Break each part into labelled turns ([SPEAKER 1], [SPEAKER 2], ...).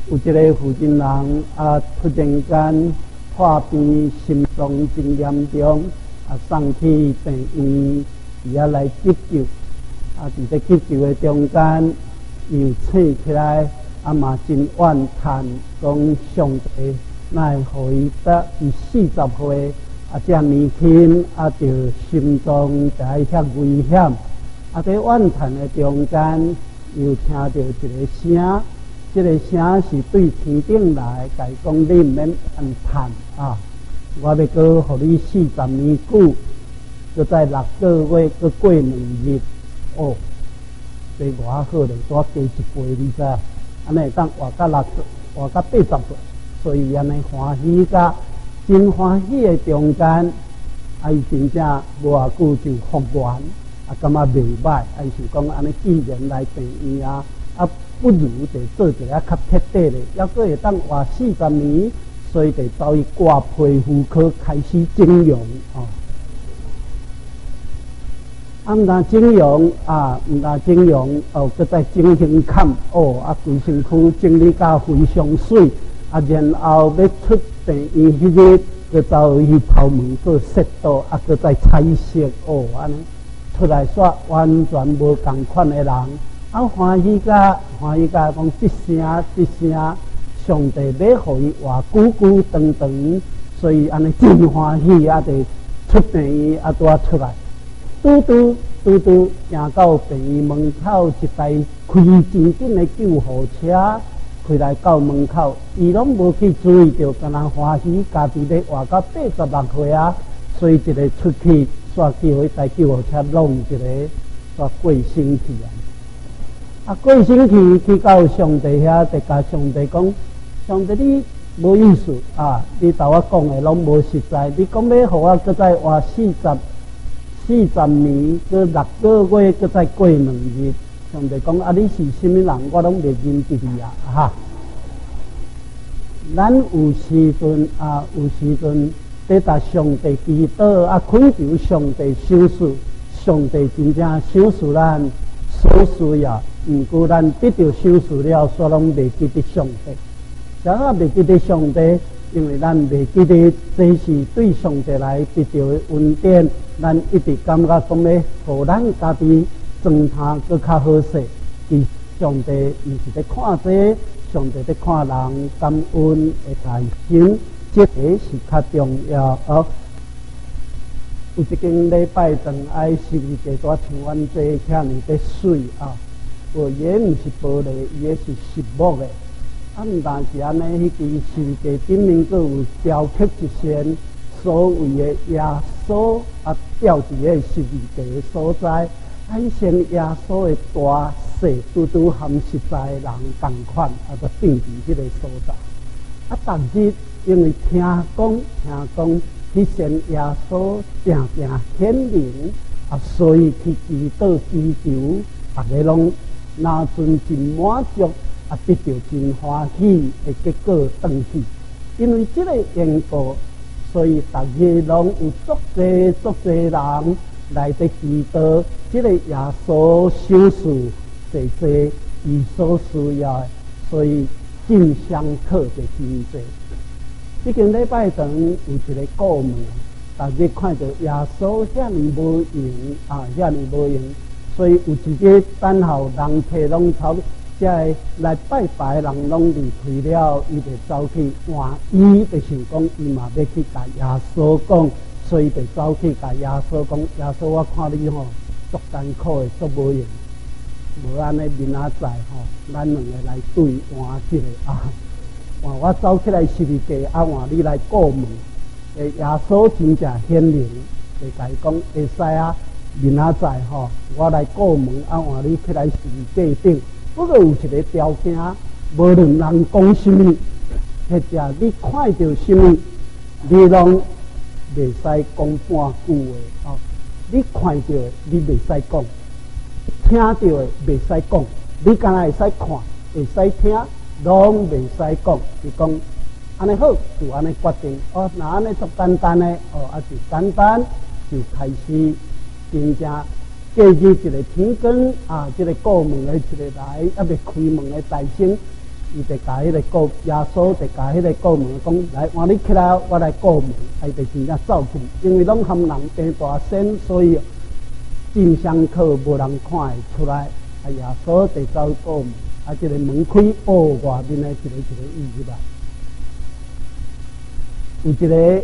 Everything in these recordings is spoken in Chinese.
[SPEAKER 1] 有一个负责人啊，突然间破病，心脏真严重，啊，送去病院，伊啊来急救，啊，伫咧急救的中间，又醒起来，啊嘛真怨叹，讲上帝乃会互伊得伊40岁，啊，遮年轻，啊，着心脏在遐危险，啊，在怨叹的中间，又听到一个声。这个声是对天顶来，甲伊讲你毋免怨叹啊！我要搁互你40年久，搁在6个月，搁过2日哦，这偌好咧，多加1倍，你知？安尼当活到80岁，所以安尼欢喜甲真欢喜的中间，啊，伊真正无偌久就复原，啊，感觉袂歹，啊，是讲安尼既然来病院啊。不如得做一个较彻底的，还佫会当活40年，所以得走去挂皮肤科开始整容哦。啊，毋但整容啊，毋但整容哦，佫再整形坎哦，啊，规身躯整理甲非常水，啊，然后要出病院迄日，佫走去头毛佫色到，啊，佫再彩色哦，安尼出来煞完全无共款的人。啊，欢喜甲讲一声，上帝要互伊活久久长长，所以安尼真欢喜啊！得出病院啊，拄啊出来，拄行到病院门口，一台开真紧的救护车开来到门口，伊拢无去注意到，干那欢喜家己咧活到86岁啊，所以一个出去煞叫迄台救护车弄一个煞过身去啊！啊，过星期去到上帝遐，就甲上帝讲：上帝你无意思啊！你甲我讲的拢无实在。你讲要互我搁再活40年，搁6个月，搁再过2日。上帝讲：啊，你是什么人？我拢袂认得你啊！哈！咱有时阵得达上帝祈祷啊，恳求上帝赏赐，上帝真正赏赐咱所需要。毋过咱得到赏赐了，所拢袂记得上帝。啥啊袂记得上帝？因为咱袂记得这是对上帝来得到的恩典。咱一直感觉讲咧，互咱家己状态搁较好势。其上帝毋是咧看这，上帝咧看人感恩的内心，这个是较重要哦。有一间礼拜堂爱十字架多像阮这遐尼咧水啊！哦，伊毋是玻璃，伊是实木的。啊，毋但是安尼，迄支十字架顶面佫有雕刻一线所谓的耶稣啊，吊伫个十字架的所在。啊，迄线耶稣的大细拄含实在人同款，啊，就定伫迄个所在。啊，逐日因为听讲，迄线耶稣常显灵，啊，所以去祈祷祈求，大家拢。那阵真满足，啊，得到真欢喜的结果转去。因为这个缘故，所以逐日拢有足侪人来伫祈祷，这个耶稣赏赐侪伊所需要的，所以进香客就真侪。这间礼拜堂有一个顾问，逐日看到耶稣遐尼无用啊，遐尼无用。所以有一个等候人客拢差，才来拜拜人拢离开了，伊就走去换伊，就想讲伊嘛要去甲耶稣讲，所以就走去甲耶稣讲：耶稣，我看你吼足艰苦的，足无用，无安尼明仔载吼，咱两个来对换一个啊，换我走起来十字架，啊换你来过问，耶稣真正显灵，就甲伊讲会使啊。明仔载吼，我来过门，啊换你起来十字架顶。不过有一个条件，无论人讲什么，或者你看到什么，你拢袂使讲半句话哦。你看到的，你袂使讲；听到的，袂使讲。你敢若会使看，会使听，拢袂使讲。就讲安尼好，就安尼决定。哦，那安尼足简单的，哦，啊就简单就开始。真正过日一个天光啊，这个过门的一个来，啊，未开门的大声， 伊就甲迄个告耶稣，就甲迄个告门讲：来，换你起来，我来告门。伊就真正走去，因为拢含人平大身，所以进香客无人看会出来。啊，耶稣就走告门，啊，这个门开，哦，外面的一个伊入来，有一个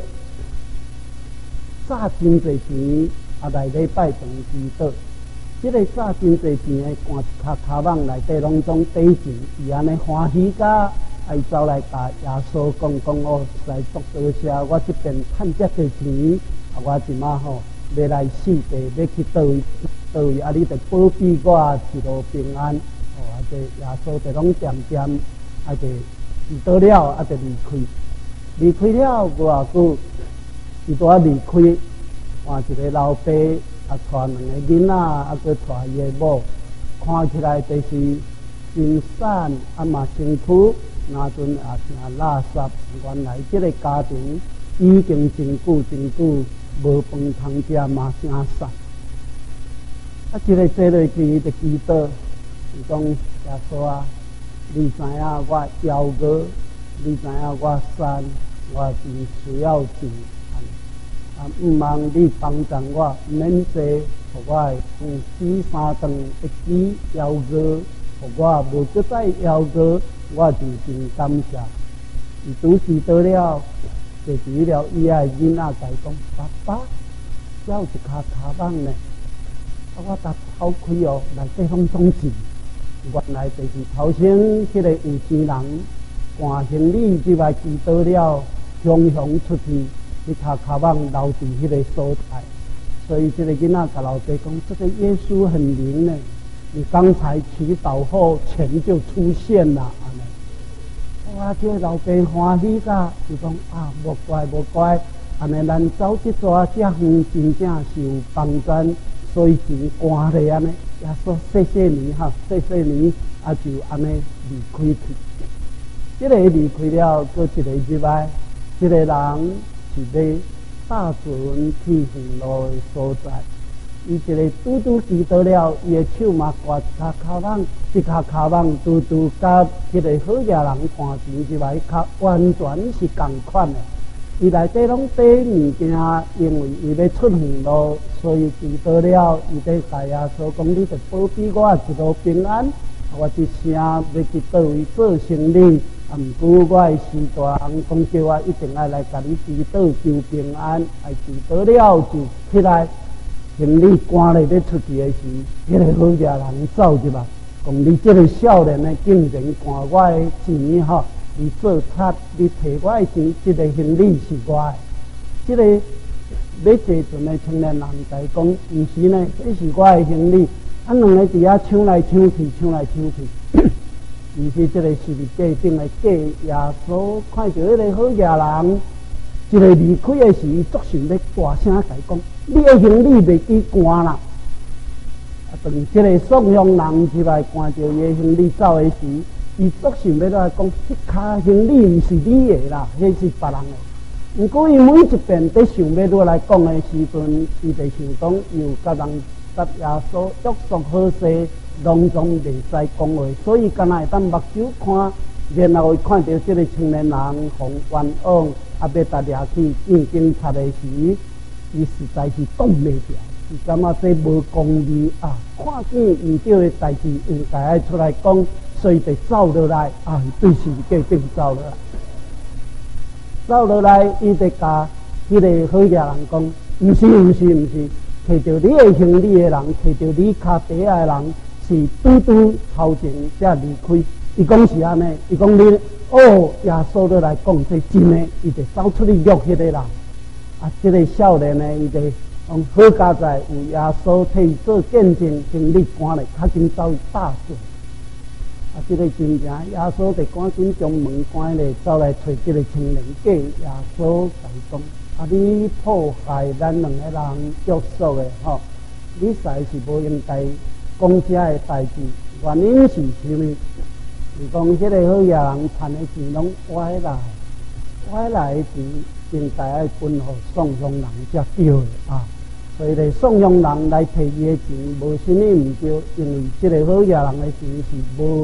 [SPEAKER 1] 炸真侪钱，啊，来礼拜堂祈祷。这个炸真侪钱的，赶一卡网内底拢总底钱，伊安尼欢喜甲，伊走来甲耶稣讲哦，实在足多谢，我这边趁遮多钱，啊，我即马吼要来四地，要去倒位，啊，你着保庇我一路平安，哦，啊，这耶稣就拢渐渐，啊，就遇到了，啊，就离开了无偌久，伊拄啊离开，换一个老爸。啊，带两个囡仔，啊，佮带伊的某，看起来就是真散，啊嘛辛苦，那阵也成垃圾。原来这个家庭已经真久无饭通食嘛，真散。啊，这个坐落去就祈祷，伊讲耶稣啊，你知影我夭折，你知影我散，我真需要钱。啊，毋望你帮助我，免济，互我死三顿一支夭折，互我无再再夭折，我就真感谢。伊拄祈祷了，坐住了，伊爱囡仔甲伊讲：爸爸，只有一卡网呢，啊，我搭偷开哦，内底拢总钱。原来就是头先迄个有钱人赶行李入来祈祷了，雄出去。你卡网留伫迄个所在，所以这个囡仔甲老爸讲：这个耶稣很灵呢，你刚才祈祷后，钱就出现了。安尼，哇！这个老爸欢喜甲，伊讲啊，无怪，安尼咱走这抓这远，真正是有帮助，所以真欢喜安尼。耶稣谢谢你哈，谢谢你，啊就安尼离开去。这个离开了，搁一个入来，这个人。是要搭船去远路的所在，伊一个拄记到了，伊的手嘛挂一卡网，一卡网拄甲迄个好野人看钱入来，完全是共款的。伊内底拢缀物件，因为伊要出远路，所以记到了，伊在甲耶稣讲：你着保庇我一路平安。我一声要去倒位做生意。啊，毋过我的师大人讲叫我一定要来甲你祈祷求平安，啊，祈祷了就起来，行李赶咧要出去的时，迄个好野人走入来，讲你这个少年呢，竟然赶我的钱吼，你做贼，你摕我的钱，这个行李是我的。这个要坐船的青年人就讲，毋是呢，这是我的行李，啊，两个伫遐抢来抢去。于是，这个十字架顶的假耶稣看到迄个好野人，一个离开的时，作想要大声甲伊讲：你的行李袂记赶啦！啊，当这个送香人入来看到伊的行李走的时，伊作想要来讲：这卡行李毋是你的啦，迄是别人的。毋过伊每一遍在想要落来讲的时阵，伊就想讲又甲人甲耶稣约束好势。拢总袂使讲话，所以敢若会当目睭看，然后会看到这个青年人从冤枉，啊要搭掠去见警察的时，伊实在是挡袂住，伊感觉这无公义啊！看见唔对的代志，应该爱出来讲，所以就走落来啊，对十字架顶走落来，走落来，伊就甲迄个好野人讲：毋是，摕到你的行李的人，摕到你脚底的人。是拄头前才离开，伊讲是安尼，伊讲你哦，耶稣都来讲这真的，伊就走出去约迄个人。啊，这个少年呢，伊就好佳在有耶稣替伊做见证，经历赶来，较紧走去搭船。啊，这个真正耶稣就赶紧将门关咧，走来找这个青年家。耶稣甲伊讲：啊，你破坏咱两个人约束的吼，你实在是无应该。讲这个代志，原因是啥物？是讲迄个好野人赚的钱拢歪来的钱，应该爱分互送香人才对的啊。所以咧，送香人来摕伊的钱，无啥物毋对，因为这个好野人的钱是无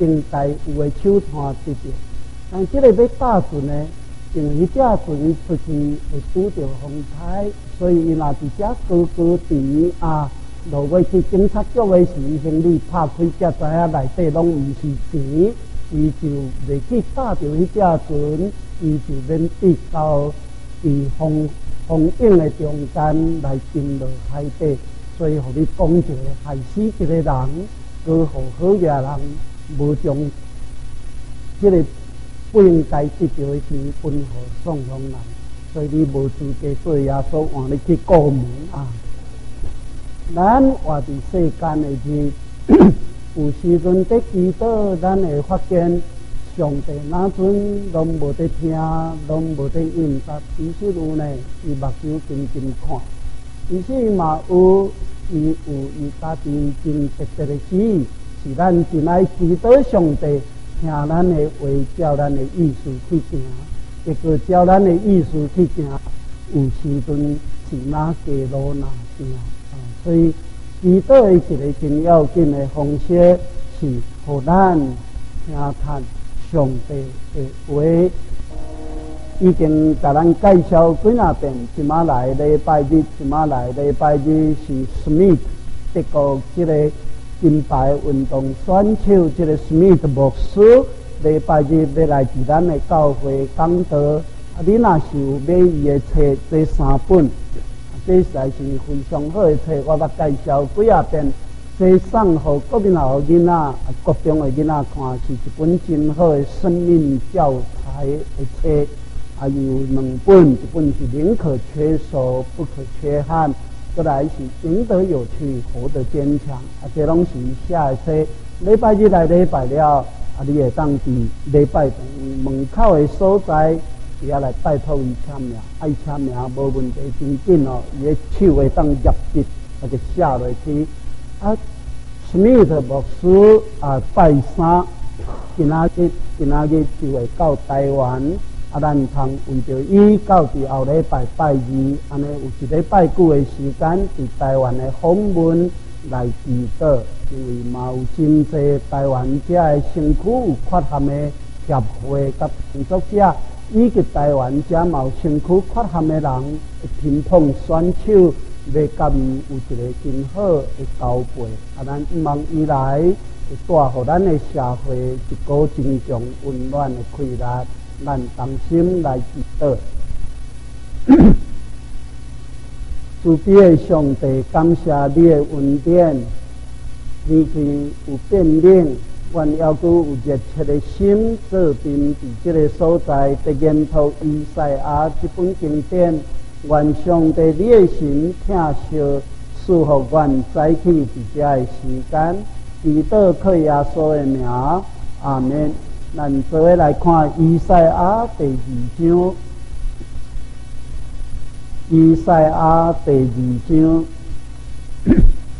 [SPEAKER 1] 应该有诶手段得着。但即个要搭船呢，因为迄只船出去会拄着风台，所以伊若伫遮高高伫落尾去警察局诶时，行李拍开才知影内底拢毋是钱，伊就袂去搭着迄只船，伊就免得到伫风涌诶中间来沉落海底。所以，互你讲一个害死一个人，搁互好野人无将即个不应该得到的钱分互送往人，所以你无资格做耶稣换你去过门啊！咱活伫世间的日，有时阵在祈祷，咱会发现上帝哪阵拢无得听，拢无得应答。其实有呢，伊目睭紧紧看，其实嘛有。伊有伊家己真特别的旨意，是咱真爱祈祷上帝听咱的话，照咱的意思去行。结果照咱的意思去行，有时阵是哪加路哪行所以祈祷的一个真要紧的方式，是互咱听谈上帝的话。已经甲咱介绍几啊遍，即马来礼拜日，即马来礼拜日是 Smith 德国即个金牌运动选手，即个 Smith 牧师礼拜日要来伫咱的教会讲道。你若是有买伊的册，这3本，这实在是非常好的册，我捌介绍几啊遍。这送互国民校囡仔、国中的囡仔看，是一本真好的生命教材的册。还有2本，一本是宁可缺手不可缺憾，再来是赢得有趣，活得坚强。这拢是写的册。礼拜日来礼拜了，你会当伫礼拜堂门口的所在，底下来拜托伊签名，爱签名无问题，真紧哦。伊的手会当入笔，就写落去。Smith 牧师拜3，今仔日就会到台湾。咱通为着伊到伫后礼拜拜2，安尼有一礼拜久的时间伫台湾的访问来祈祷，因为嘛有真济台湾遮的身躯有缺陷的协会甲工作者，以及台湾遮嘛有身躯缺陷的人，乒乓选手要甲伊有一个真好的交配。咱希望伊来会带互咱的社会一股真强温暖的快乐。咱同心来祈祷，慈悲的上帝，感谢你的恩典，天气有变冷，愿还阁有热切的心，做阵伫这个所在，得研读以赛亚这本经典，愿上帝你的神听惜，赐福愿早起伫这的时间，祈祷靠耶稣的名，阿们。咱做伙来看以赛亚第2章，以赛亚第2章，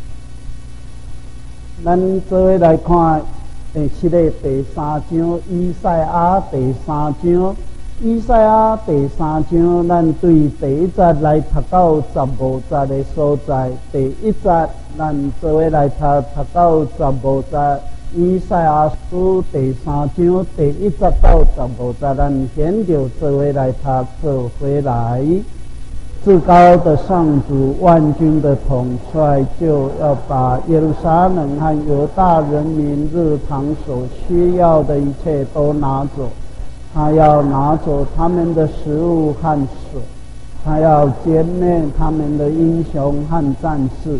[SPEAKER 1] 咱做伙来看第3章，以赛亚第3章，以赛亚第3章，咱对第1节来读到15节的所在，第1节咱做伙来读到15节。以赛亚书第3章第1节到15节，咱先就做伙来读做回来。至高的上主，万军的统帅，就要把耶路撒冷和犹大人民日常所需要的一切都拿走。他要拿走他们的食物和水，他要歼灭他们的英雄和战士。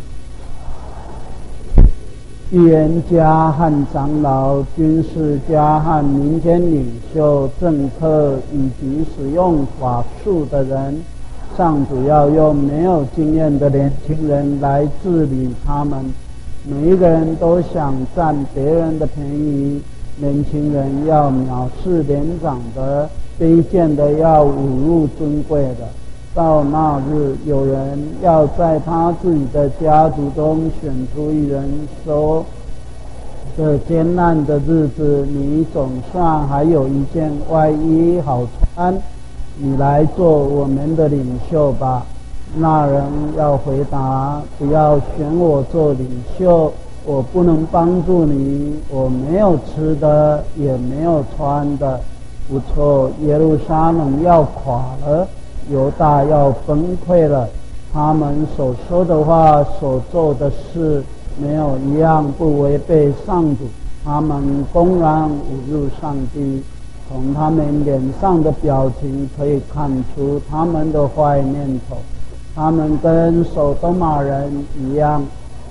[SPEAKER 1] 预言家和长老、军事家和民间领袖、政客以及使用法术的人，上主要用没有经验的年轻人来治理他们。每一个人都想占别人的便宜，年轻人要藐视年长的，卑贱的要侮辱尊贵的。到那日，有人要在他自己的家族中选出一人，说：这艰难的日子，你总算还有一件外衣好穿，你来做我们的领袖吧。那人要回答：不要选我做领袖， 我不能帮助你，我没有吃的，也没有穿的。不错，耶路撒冷要垮了，犹大要崩溃了。他们所说的话，所做的事，没有一样不违背上主。他们公然侮辱上帝，从他们脸上的表情可以看出他们的坏念头。他们跟所多玛人一样，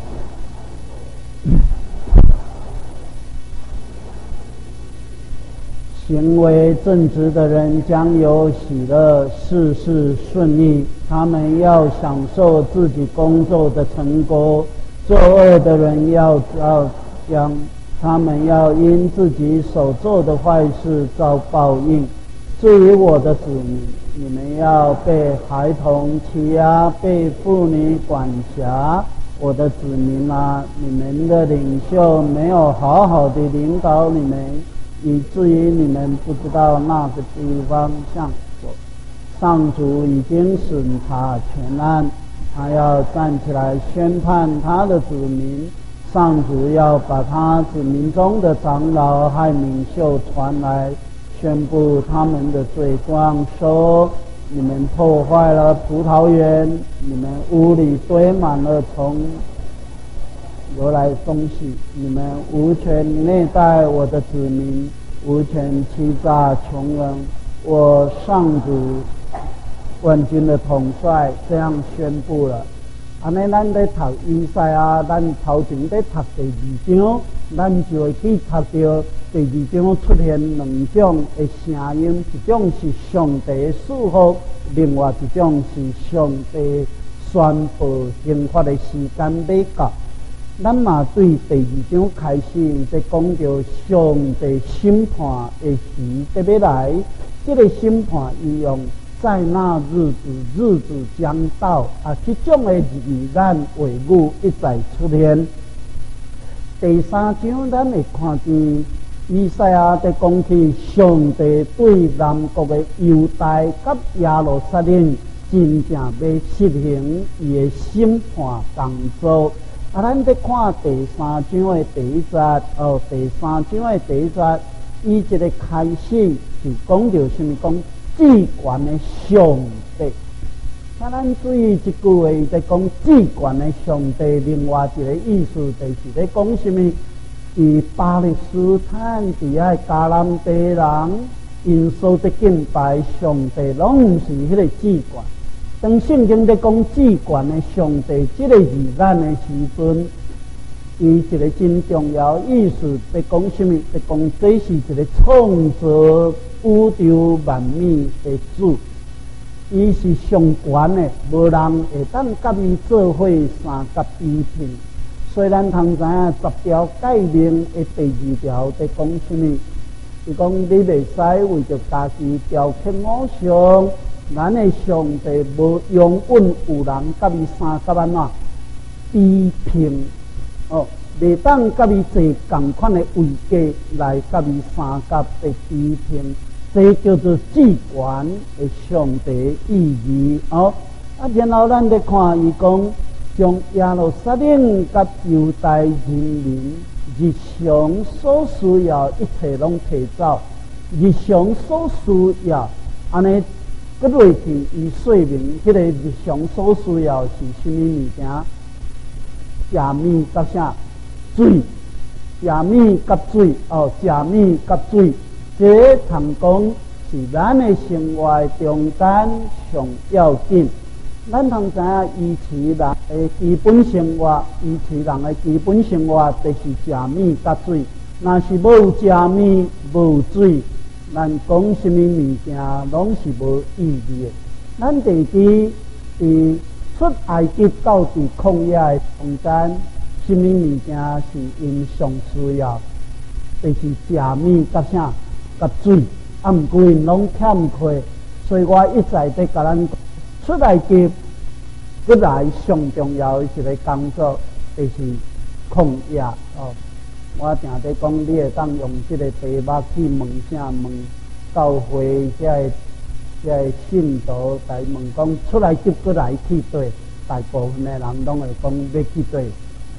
[SPEAKER 1] 行为正直的人将有喜乐，事事顺利。他们要享受自己工作的成果，作恶的人要将他们要因自己所做的坏事遭报应。至于我的子民，你们要被孩童欺压，被妇女管辖。我的子民啊，你们的领袖没有好好的领导你们，以至于你们不知道那个地方向走。上主已经审查全案，他要站起来宣判他的子民。上主要把他子民中的长老和领袖传来，宣布他们的罪状，说：你们破坏了葡萄园，你们屋里堆满了虫由来东西，你们无权虐待我的子民，无权欺诈穷人。我上主万军的统帅这样宣布了。安尼，咱在读以赛亚，咱头前在读第2章，咱就会去读到第2章出现两种的声音，一种是上帝祝福，另外一种是上帝宣布刑罚的时间要到。咱嘛对第2章开始在讲到上帝审判的时得要来，这个审判伊用在那日子将到啊，这种的语言话语一再出现。第3章咱会看见以赛亚在讲起上帝对南国的犹大甲耶路撒冷真正要实行伊的审判工作。啊，咱在看第3章的第1节第3章的第1节，伊这个开始就讲到什么？讲至权的上帝。啊，咱注意这句话，在讲至权的上帝。另外一个意思就是在讲什么？伫巴勒斯坦伫遐迦南地人，因所得敬拜上帝，拢毋是迄个至权。当圣经在讲至权的上帝这个字眼的时阵，伊一个真重要意思在讲什么？在讲这是一个创造宇宙万物的主，伊是上权的，无人会当甲伊做伙三甲比拼。虽然通知影10条诫命的第2条在讲什么？是讲你袂使为着家己雕刻偶像。咱的上帝无永远有人甲伊三甲安怎比拼袂当甲伊坐同款的位阶来甲伊三甲的比拼，这叫做至权的上帝意义然后咱再看伊讲，将耶路撒冷甲犹大人民日常所需要一切拢提走，日常所需要安尼。个落去，伊说明迄个日常所需要是什么物件？食米甲啥？水，食米甲水食米甲水，这通讲是咱的生活中间上要紧。咱通知影，以前人的基本生活，以前人的基本生活就是食米甲水。若是无食米，无水。咱讲什么物件拢是无意义的。咱地伫出埃及到伫旷野的中间，什么物件是因上需要？就是食米甲啥甲水，毋过因拢欠缺。所以我一再在甲咱讲，出埃及本来上重要的一个工作，就是旷野我定在讲，你会当用这个题目去问啥？问教会这个信徒来问讲，出来就过来去对，大部分的人拢会讲要去对。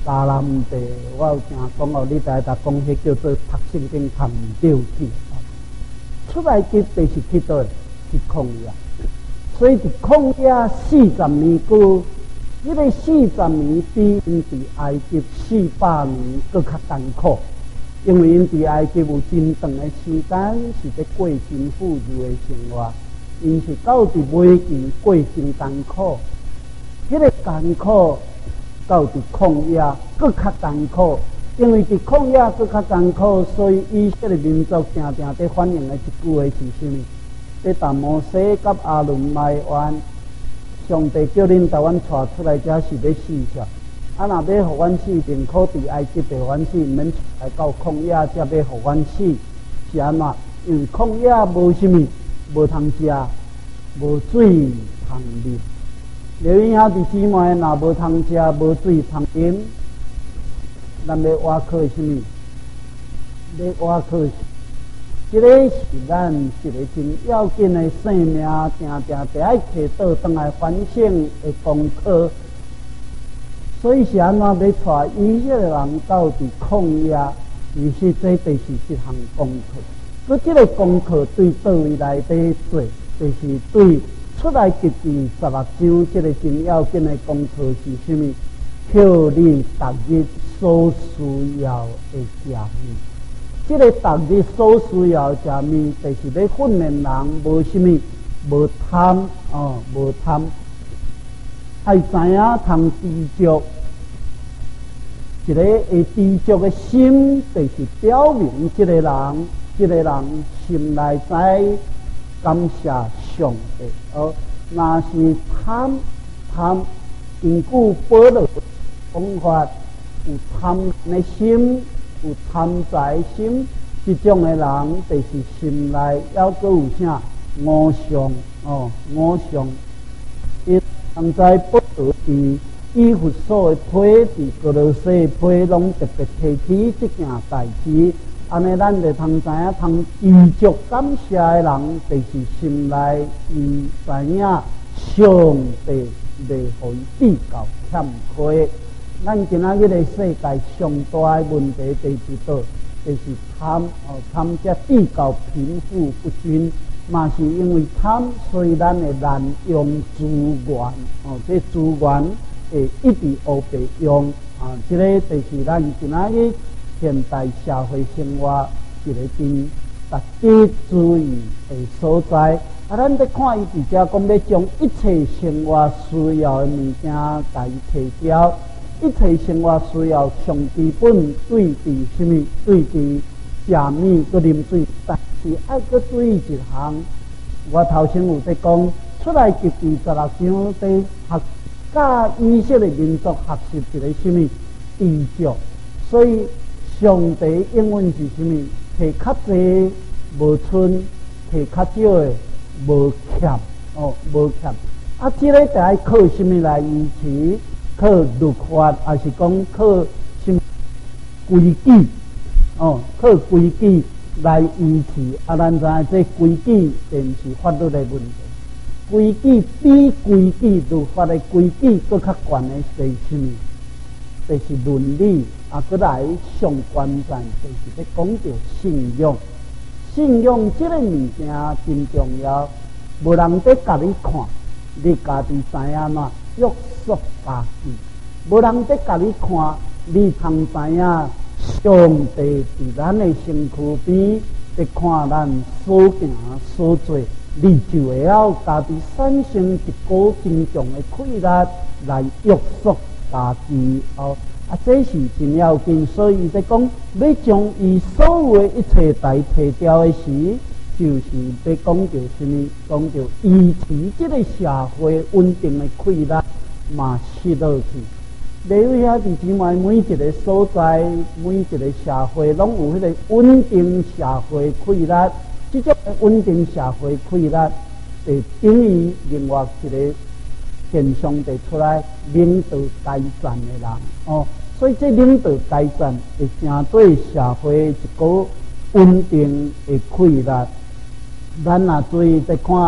[SPEAKER 1] 加南地，我有听讲哦，你知影讲迄叫做读圣经读唔对去。出来吉就是去倒去旷野，所以伫旷野40年久，迄个40年比因伫埃及400年搁较艰苦，因为因伫埃及有真长的时间是在过真富裕的生活，因是到伫尾期过真艰苦，迄个艰苦到伫旷野搁较艰苦。因为伫旷野搁较艰苦，所以以色列民族常常在反映的一句话是啥物？在达摩西甲阿伦埋怨，上帝叫恁台湾带出来，才是要死啥？啊，若要互阮死，宁可伫埃及被阮死，毋免来到旷野，才要互阮死，是安怎？因为旷野无啥物，无通食，无水通啉。刘英兄弟姊妹，若无通食，无水通饮。咱要挖靠什么？要挖靠，这个是咱一个真要紧的生命，常常得爱摕倒转来反省的功课。所以是安怎要带以色列人到伫旷野？其实这就是一项功课。佮这个功课对倒位来底做，就是对出来吉第16章这个真要紧的功课是什么？叫你逐日所需要的食物，这个逐日所需要食物，就是要训练人无什么，无贪无贪，爱知影通知足，一个会知足的心，就是表明这个人心内在感谢上帝。若是贪，根据保罗讲法，有贪的心，有贪财的心，这种的人就是心内还阁有啥五常五常。因现在保罗伫以弗所的批，伫哥罗西批，拢特别提起这件代志。安尼，咱就通知影，通知足感谢的人，就是心内伊知影上帝袂互伊比较欠亏。咱今仔日的世界上大的问题在伫倒，就是贪则比较贫富不均，嘛是因为贪，所以咱会滥用资源，这资源会一直黑白用，这个就是咱今仔日现代社会生活一个真值得注意的所在。咱在看伊伫遮讲，要将一切生活需要的物件甲伊提掉。一切生活需要上基本对治什么？对治食物佮啉水，但是爱佮注意一项。我头先有在讲，出来吉第16章在甲以色列民族学习一个什么知足，所以上帝英文是什么？摕较济无剩，摕较少的无欠，无欠。这个得爱靠什么来维持？靠律法，还是讲靠什规矩？靠规矩来维持。咱知影这规矩便是法律的问题。规矩比规矩律法的规矩更较悬的是什么？就是伦理。过来上关键就是要讲到信仰。信仰这个物件真重要，无人在甲你看，你家己知影嘛？约束家己，无人在甲你看，你通知影上帝伫咱的身躯边在看咱所行所做，你就会晓家己产生一股真强的气力来约束家己。这是真要紧，所以在讲要将伊所有的一切代替掉的时，就是要讲到什么？讲到维持这个社会稳定的气力嘛失落去。例如兄弟姊妹，每一个所在，每一个社会，拢有迄个稳定社会气力。这种稳定社会气力，就等于另外一个现象就出来，领导改善的人。所以这领导改善会成对社会一个稳定的气力。咱若注意在看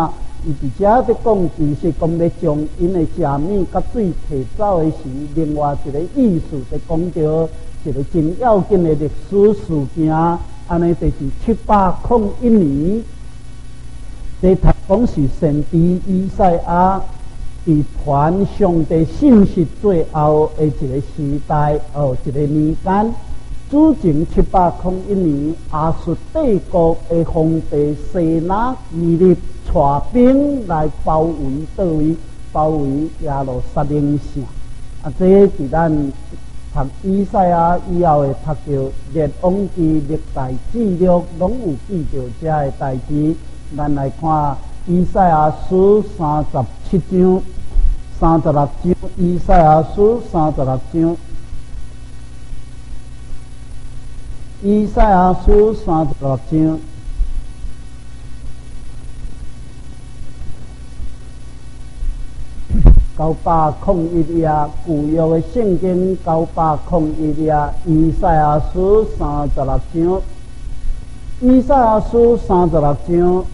[SPEAKER 1] 伊伫遮伫讲，其实讲要将因的食物甲水摕走的时，另外一个意思就讲到一个真要紧的历史事件，安尼就是701年，在读讲是先知以赛亚伫传上帝信息最后的一个时代，一个年间。主前701年，亚述帝国的皇帝西拿基立带兵来包围倒位，包围耶路撒冷城。这是咱读以赛亚以后会读到列王记、历代记录，拢有记到这个代志。咱来看以赛亚书37章、36章，以赛亚书36章。以赛亚书36章901页，旧约的圣经901页，以赛亚书36章，以赛亚书36章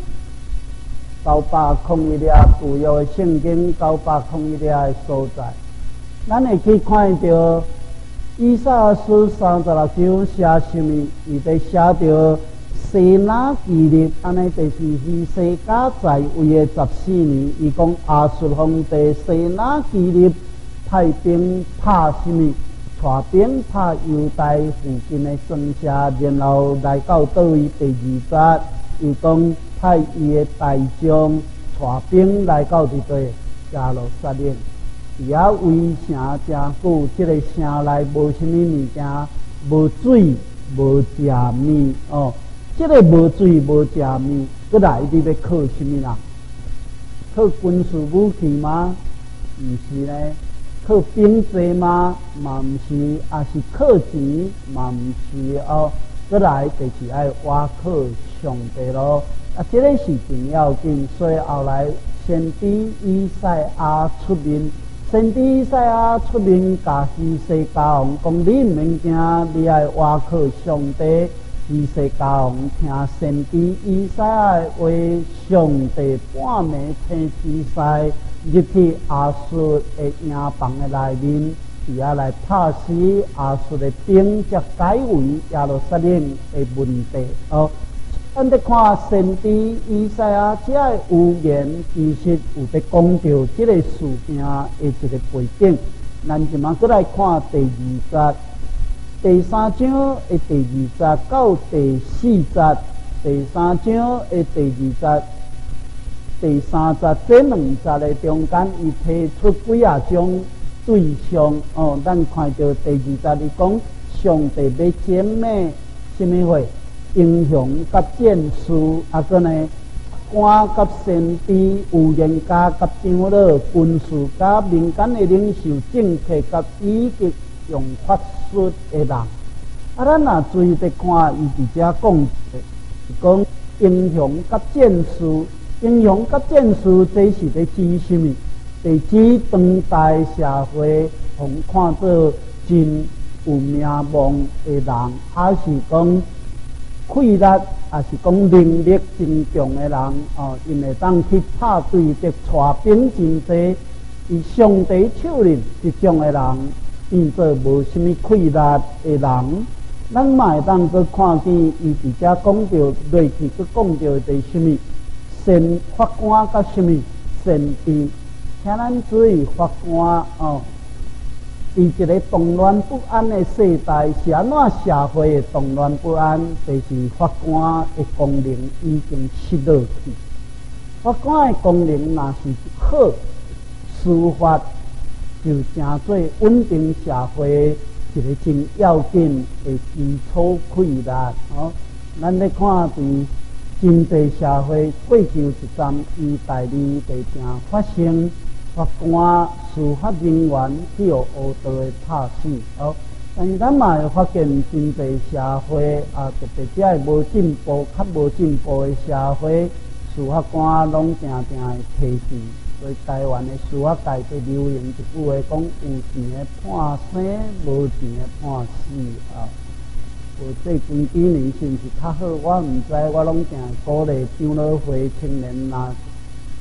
[SPEAKER 1] 901页，旧约的圣经901页的所在，咱会去看到。以赛亚书36章写什么？伊在写着西拿基立，安尼就是希西家在位的14年。伊讲亚述皇帝西拿基立派兵拍什么？带兵拍犹大附近的庄稼，然后来到倒位第2节，伊讲派伊的大将带兵来到伫对耶路撒冷。也围城真久，这个城内无什么物件，无水，无食物哦。这个无水无食物，搁来你要靠什么啦？靠军事武器吗？毋是呢。靠兵制吗？嘛毋是，也是靠钱嘛毋是哦。搁来就是爱倚靠上帝咯。这个是真要紧，所以后来先知以赛亚出面。先知以赛亚出面甲希西家王讲：你毋免惊，你爱倚靠上帝。希西家王听先知以赛亚的话，上帝半暝请天使入去亚述的营房的内面，伫遐来拍死亚述的兵，才解围耶路撒冷的问题。咱在看先知以赛亚这个预言，其实有在讲到这个事件的一个背景。咱即马再来看第2节，第3章的第2节到第4节，第3章的第2节、第3节这2节的中间，伊提出几啊种对象。咱看到第2节，伊讲上帝要检美什么话？英雄甲战士，个呢，官甲先知、预言家甲长老、军事甲民间的领袖、政客甲以及用法术的人。咱若注意地看，伊伫遮讲英雄甲战士，英雄甲战士，这是在指什么？在指当代社会互看做真有名望的人，还是讲？气力，也是讲能力真强的人因会当去拍对敌，带兵真济。以上帝手里这种的人，变做无什么气力的人。咱嘛会当去看见，伊伫遮讲到落去，去讲到的什么先法官甲什么先知，请咱注意法官伫一个动乱不安的世代，是安怎社会的动乱不安？就是法官的功能已经失落去。法官的功能若是好，司法就成做稳定社会一个真要紧的基础规律。咱咧看伫经济社会过去一站，伊第2、第3发生。法官、司法人员去互乌道的拍死但是咱嘛会发现，经济社会特别这个无进步、较无进步的社会，司法官拢常常会提示。所以台湾的司法界就流行一句话，讲有钱的判生，无钱的判死最近几年是毋是较好？我毋知，我拢常鼓励长老会青年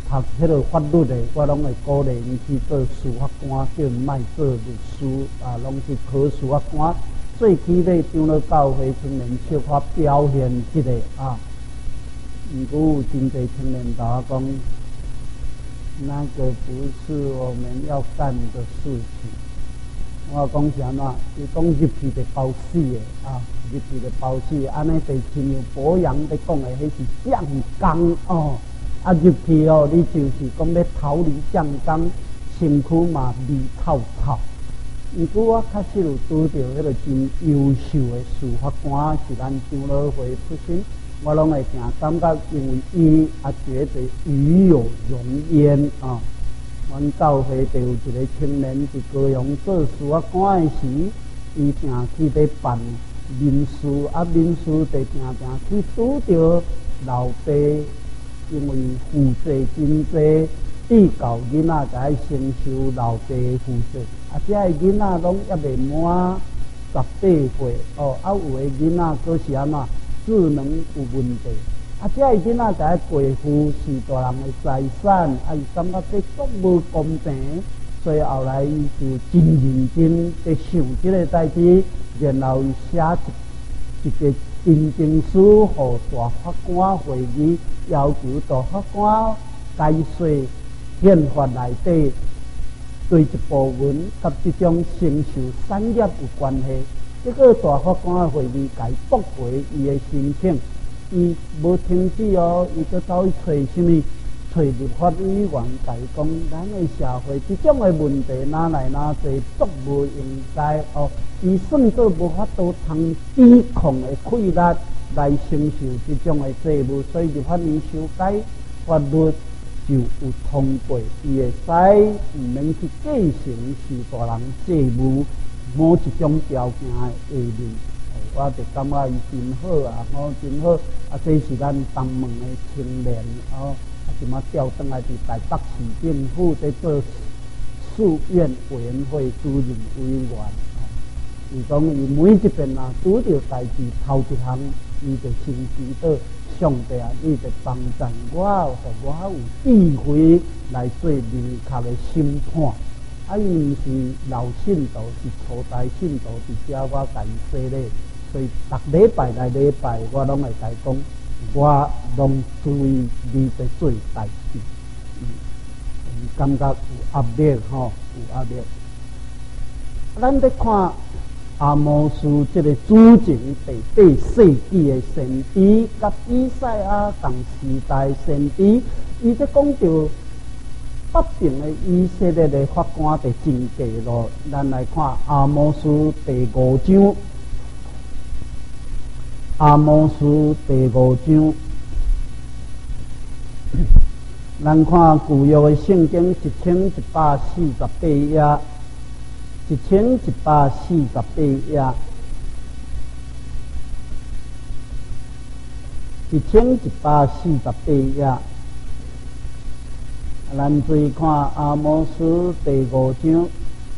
[SPEAKER 1] 读迄个法律的，我拢会鼓励伊去做司法官，叫伊莫做律师啊，拢去考司法官。最起码长老教会青年小可表现一个啊。毋过有真侪青年同我讲，那个不是我们要干的事情。我讲啥呐？伊讲入去就包死的啊，入去就包死。安尼就亲像保养咧讲的，迄是降工哦。啊，入去哦，你就是讲要逃离降工，身躯嘛味臭臭。毋过我确实有拄到迄个真优秀的司法官，是咱长老会出身，我拢会诚感觉，因为伊也觉得与有荣焉啊。阮教会就有一个青年伫高雄做司法官的时，伊定去咧办民事，啊民事就定去拄着老爸，因为负债真济，逼到囡仔甲伊承受老爸的负债，啊遮个囡仔拢还未满18岁哦，啊有个囡仔佫是安怎智能有问题。啊，这个囡仔甲伊过户是大人的财产，啊，伊感觉这足无公平，所以后来伊就真认真在想这个代志，然后伊写一个申请书，互大法官会议，要求大法官解释宪法内底对一部分甲这种承受产业有关系。结果大法官会议甲伊驳回伊的申请。伊无停止哦，伊阁走去找什么？找立法委员甲伊讲，咱的社会这种的问题哪来哪侪，足无应该哦。伊算做无法度通抵抗的气力来承受这种的债务，所以立法院修改法律就有通过，伊会使毋免去继承是大人债务某一种条件的下面。我就感觉伊真好啊，真好啊！这是咱东门的青年哦，啊，即马调转来伫台北市政府在做诉愿委员会主任委员哦。伊讲伊每一遍啊，拄着代志头一项，伊就先祈祷上帝啊，你就帮助我，互我有智慧来做明确的审判。啊，伊毋是老信徒，是初代信徒，伫遮我甲伊说咧。所以逐礼拜来礼拜，我拢会甲伊讲，我拢注意你在做代志，感觉有压力吼，有压力。咱咧看阿摩斯这个主前第8世纪的先知，甲以赛亚同时代先知，伊在讲到北平的以色列的法官的真假咯。咱来看阿摩斯第5章。阿摩斯第5章，咱看旧约的圣经1148页，1148页，1148页，咱注意看阿摩斯第5章。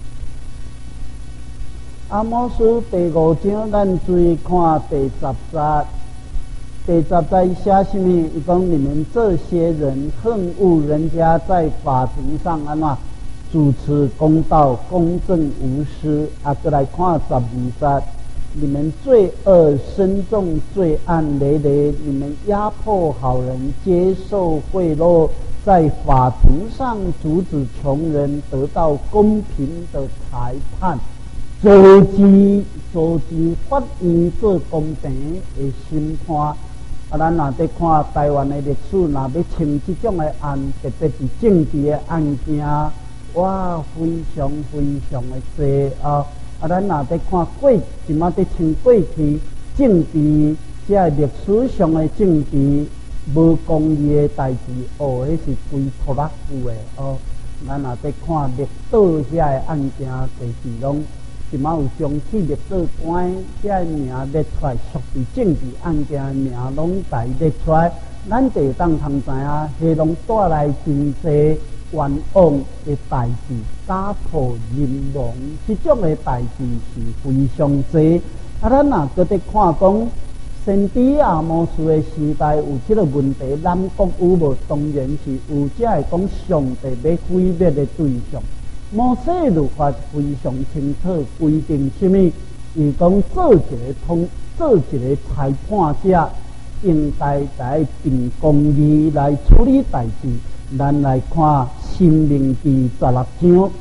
[SPEAKER 1] 阿摩斯第5章，咱注意看第10节。第10节写什么？伊讲你们这些人恨恶人家在法庭上安怎主持公道、公正无私。啊，再来看12节，你们罪恶深重，罪案累累，你们压迫好人，接受贿赂，在法庭上阻止穷人得到公平的裁判。阻止法院做公平的审判。啊，咱若在看台湾的历史，若要清这种的案，特别是政治的案件，哇，非常的多啊！啊，咱若在看即马在清过去政治，这历史上的政治无公义的代志，哦，迄是规拖拉夫的哦。咱若在看历岛遐的案件，就是拢。即马有将去列岛关，遮名列出来，属于政治案件的名拢家列出来，咱就当通知影，迄拢带来真济冤枉的代志，家破人亡，这种的代志是非常多。啊，咱若搁在看讲， 先知阿摩斯的时代有这个问题，咱国有无？当然是有，这会讲上帝要毁灭的对象。摩西律法非常清楚规定什么？伊讲做一个裁判者，应该在凭公义来处理代志。咱来看《申命记》16章，《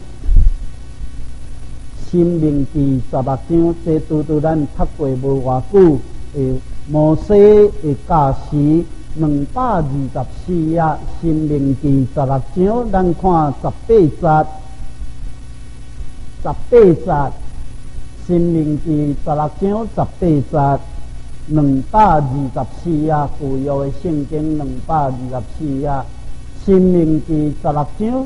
[SPEAKER 1] 申命记》16章，这拄咱读过无偌久。摩西的假时224页，《申命记》16章，咱看18节，申命记16章18节，224页旧约的圣经224页，申命记16章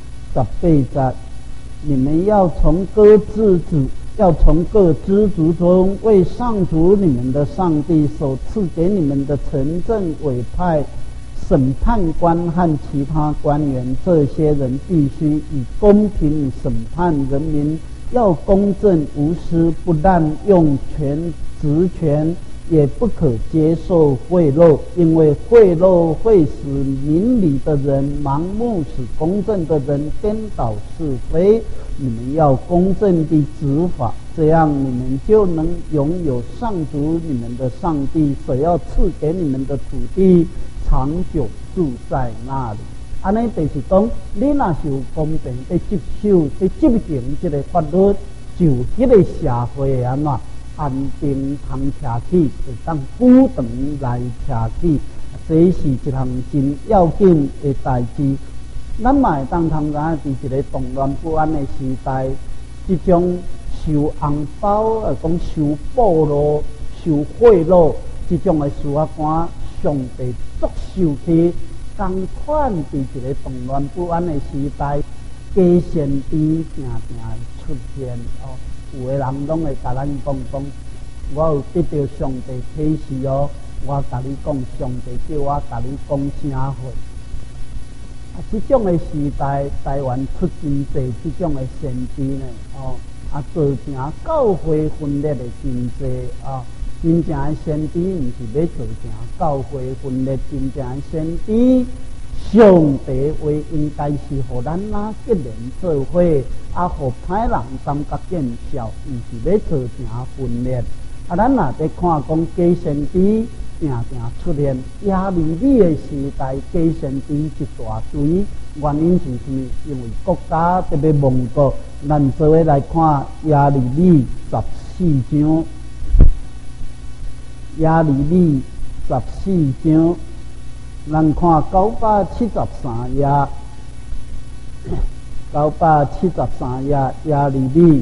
[SPEAKER 1] 18节，你们要从各支族中为上主你们的上帝所赐给你们的城镇委派审判官和其他官员，这些人必须以公平审判人民，要公正无私，不滥用职权，也不可接受贿赂，因为贿赂会使明理的人盲目，使公正的人颠倒是非。你们要公正地执法，这样你们就能拥有上主你们的上帝所要赐给你们的土地，长久住在那里。安尼就是讲，你若是有公平在接受、在执行这个法律，就迄个社会安怎安定通徛起，会当久长来徛起，这是一项真要紧的代志。咱嘛会当通知在一个动乱不安的时代，这种收红包、讲收补助、收贿赂这种的事啊，官上帝足受气。同款在一个动乱不安的时代，假先知常常出现哦。有的人拢会甲咱讲，我有得到上帝启示哦，我甲你讲，上帝叫我甲你讲啥货。这种的时代，台湾出真济这种的先知呢，造成教会分裂的真济真正的先知不是要造成教会分裂，真正的先知，上帝话应该是互咱哪结连做伙，互歹人感觉见效，不是要造成分裂。咱若在看讲假先知。常常出现亚利米的时代，假先知一大堆，原因是什么？因为国家特别亡国。咱做伙来看亚利米14章，亚利米14章，咱看973页，973页亚利米，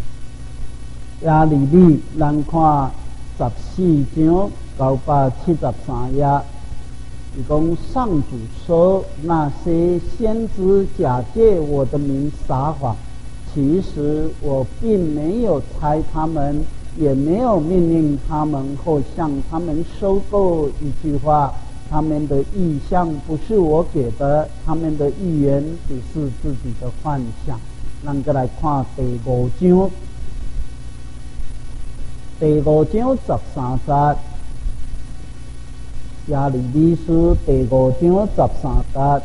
[SPEAKER 1] 咱看14章。973页，伊讲上主说，那些先知假借我的名撒谎，其实我并没有差他们，也没有命令他们或向他们收购。一句话，他们的意向不是我给的，他们的预言只是自己的幻想。咱再来看第5章，第5章13节。亚利米书第5章13节，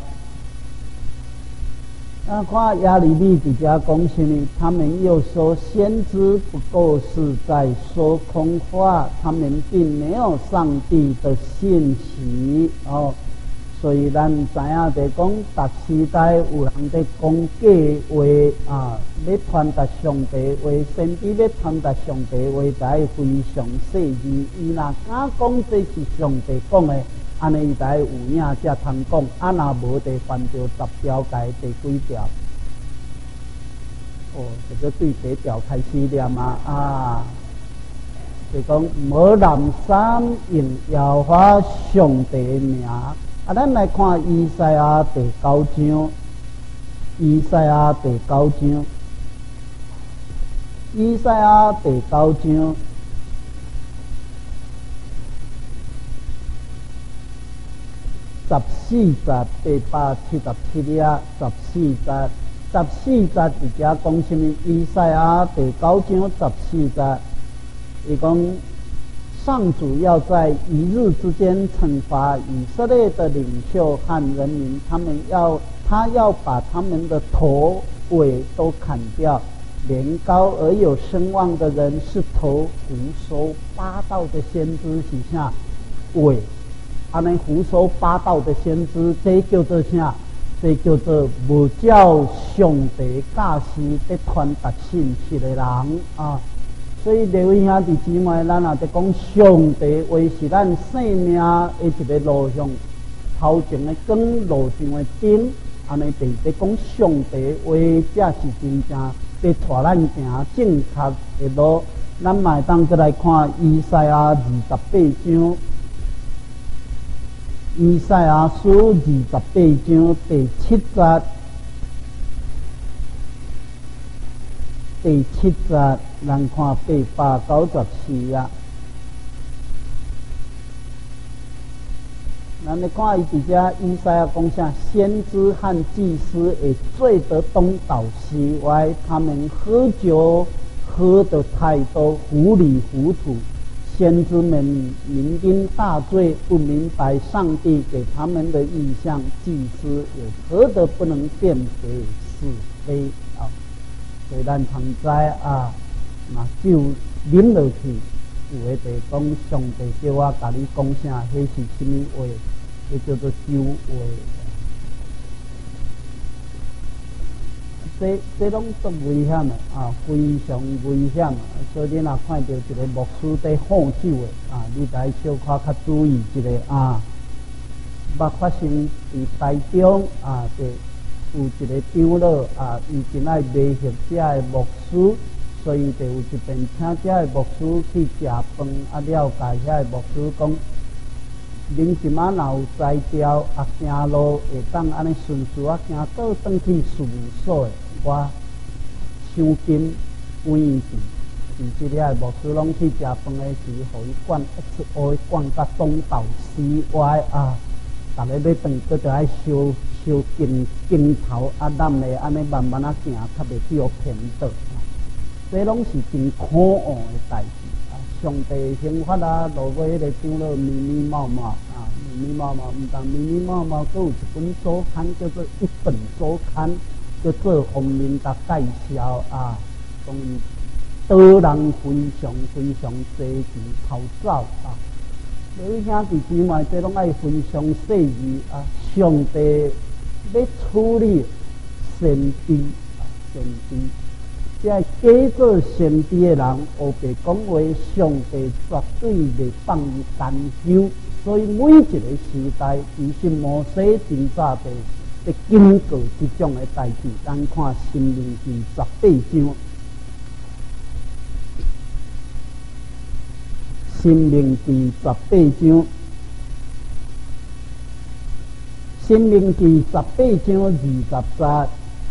[SPEAKER 1] 看亚利米伫遮讲什么？他们又说先知不过是在说空话，他们并没有上帝的信息所以咱知影在讲，逐时代有人在讲假话要传达上帝话，先知要传达上帝话，就要非常细致。伊若敢讲这是上帝讲的，安尼伊就要有影才通讲。若无得犯着10条界第几条？这个对第1条开始念就讲无染衫用耶和华上帝名。咱来看以赛亚第9章，以赛亚第9章14节877页14节伫遮讲什么？以赛亚第9章14节，伊讲上主要在一日之间惩罚以色列的领袖和人民，他要把他们的头尾都砍掉。年高而有声望的人是头，胡说八道的先知是啥？尾。安尼胡说八道的先知，这叫做啥？这叫做无照上帝教示在传达信息的人啊！所以各位兄弟姊妹，咱也在讲上帝话是咱生命的一个路上头前的光，路上的灯。安尼在讲上帝话，才是真正在带咱行正确的路。咱嘛当再来看以赛亚28章。以赛亚书28章第7节，咱看894啊。咱来看伊伫遮，以赛亚讲啥？先知和祭司会做得东倒西歪，他们喝酒喝得太多，糊里糊涂。先知们酩酊大醉，不明白上帝给他们的意象；祭司也何得不能辨别是非啊！所以咱通知啊，那酒啉落去，有的就讲上帝叫我甲你讲啥，迄是什么话？迄叫做酒话。这拢足危险的啊，非常危险。所以你若看到一个牧师在放酒的啊，你来小可较注意一个啊。捌发生伫台中啊，有一个长老啊，伊真爱威胁遮的牧师，所以就有一遍请遮的牧师去食饭啊，了解遐的牧师讲。恁即马若有才调啊，行路会当安尼顺序啊，行倒转去事务所的，我赏金关伊去。其实遐牧师拢去食饭的时，互伊管一出黑，管甲东倒西歪啊！逐个要转，搁着爱烧镜头啊，咱会安尼慢慢啊行，较袂去互骗倒。这拢是真可恶的代志。上帝刑罚啊，落尾迄个长老迷迷冒冒啊，迷迷冒冒，毋但迷迷冒冒，佫有一本周刊叫做《一本周刊》，叫做方面甲介绍啊，讲伊导人非常积极逃走啊。各位兄弟姊妹，这拢爱非常细致啊。上帝要处理先知啊，先知。这假做先知的人，黑白讲话，上帝绝对袂放伊干休。所以每一个时代，其实摩西真早在经过这种的代志。咱看《申命记》18章，《申命记》18章，《申命记》18章20节。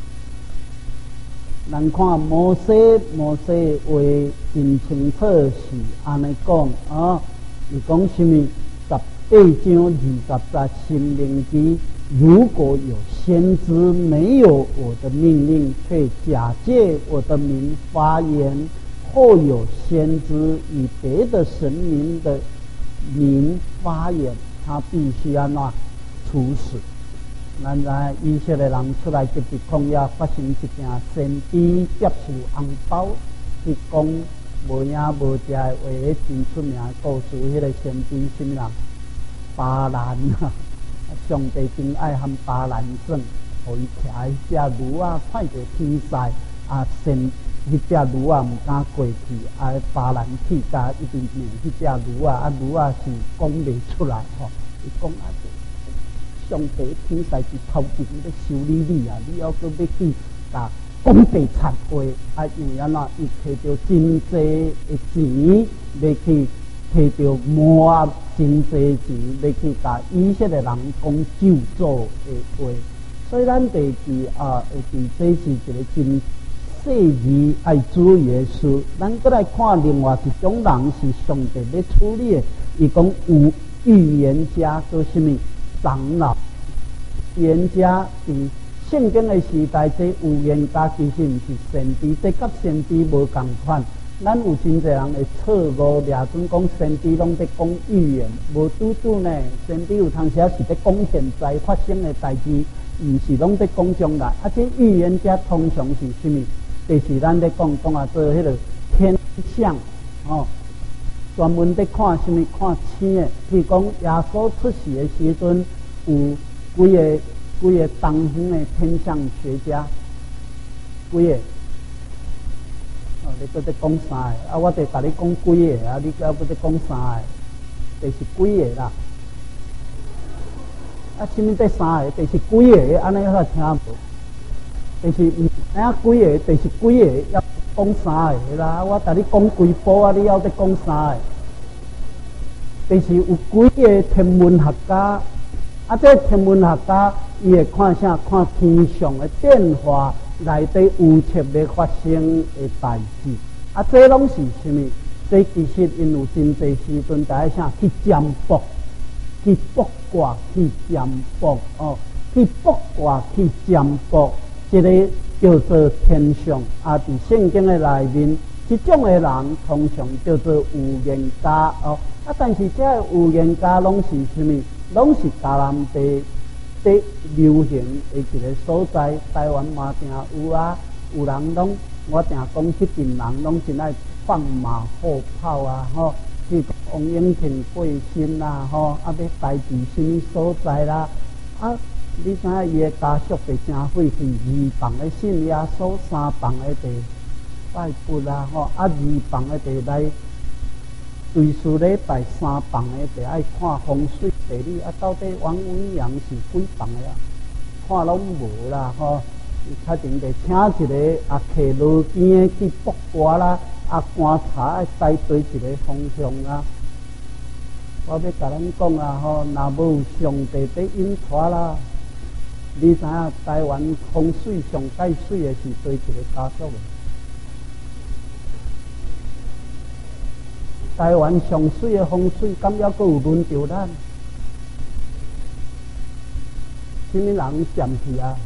[SPEAKER 1] 咱看摩西话真清楚是安尼讲啊，伊讲什么？18章20节申命记，如果有先知没有我的命令，却假借我的名发言，或有先知以别的神明的名发言，他必须要处死。咱知以色列人出来集体抗议，发生一件先知接受红包，去讲无影无食的话，真出名的故事。迄个先知什么人？巴兰啊！上帝真爱和巴兰耍，互伊徛迄只驴啊，看着天使啊，迄只驴啊毋敢过去，啊巴兰去甲一直骂迄只驴啊，驴啊是讲袂出来吼，伊讲啊。上帝天使是头前要修理你啊！你要搁要去甲讲地贼话啊！因为安怎伊摕到真济的钱，要去摕到满真济钱，要去甲以色列人讲咒诅的话。所以咱第二啊，这是一个真细致爱注意的事。咱搁来看另外一种人是上帝要处理的，伊讲有预言家做什么？长老、预言家伫圣经的时代，这预言家其实毋是先知，这甲先知无共款。 咱有真侪人会错误掠准讲先知拢在讲预言，无拄拄呢。先知有当时是在讲现在发生的代志，毋是拢在讲将来。啊，这预言家通常是啥物？就是咱咧讲啊，做迄个天象哦，专门在看啥物？看星的。譬如讲耶稣出世的时阵，有几个东方的天象学家，几个。你搁在讲啥个？啊，我得甲你讲几个啊？你搁在讲啥个？就是几个啦。啊，什么第三个？就是几个？安尼我听无。就是唔知影几个？就是几个？要讲啥个啦？我甲你讲几部啊？你要在讲啥个？就是有几个天文学家。啊，这天文学家伊会看啥？看天上的变化。内底预测咧发生的代志，啊，这拢是啥物？这其实因有真侪时阵，大家啥去占卜，去卜卦，去占卜哦，去卜卦，去占卜，一个叫做天象。啊，伫圣经的内面，这种的人通常叫做预言家哦。啊，但是这个预言家拢是啥物？拢是迦南地。在流行的一个所在，台湾嘛定有啊，有人拢我定讲，迄阵人拢真爱放马后炮啊，吼，譬如王永庆过身啦，吼，啊要代志什么所在啦，啊，你知影伊的家属被真废去，2房的信耶稣，3房的地拜佛啦，吼，啊2房的地来。随时礼拜3房的地爱看风水地理，啊，到底王文阳是几房的啊？看拢无啦，吼！较前得请一个啊，摕路边的去卜卦啦，啊，观察爱带对一个方向啊。我要甲咱讲啊，吼，若无上帝在引带啦，你知影台湾风水上介水的是对一个家属的。台湾上水的风水，敢还阁有轮到咱？什么人占去啊？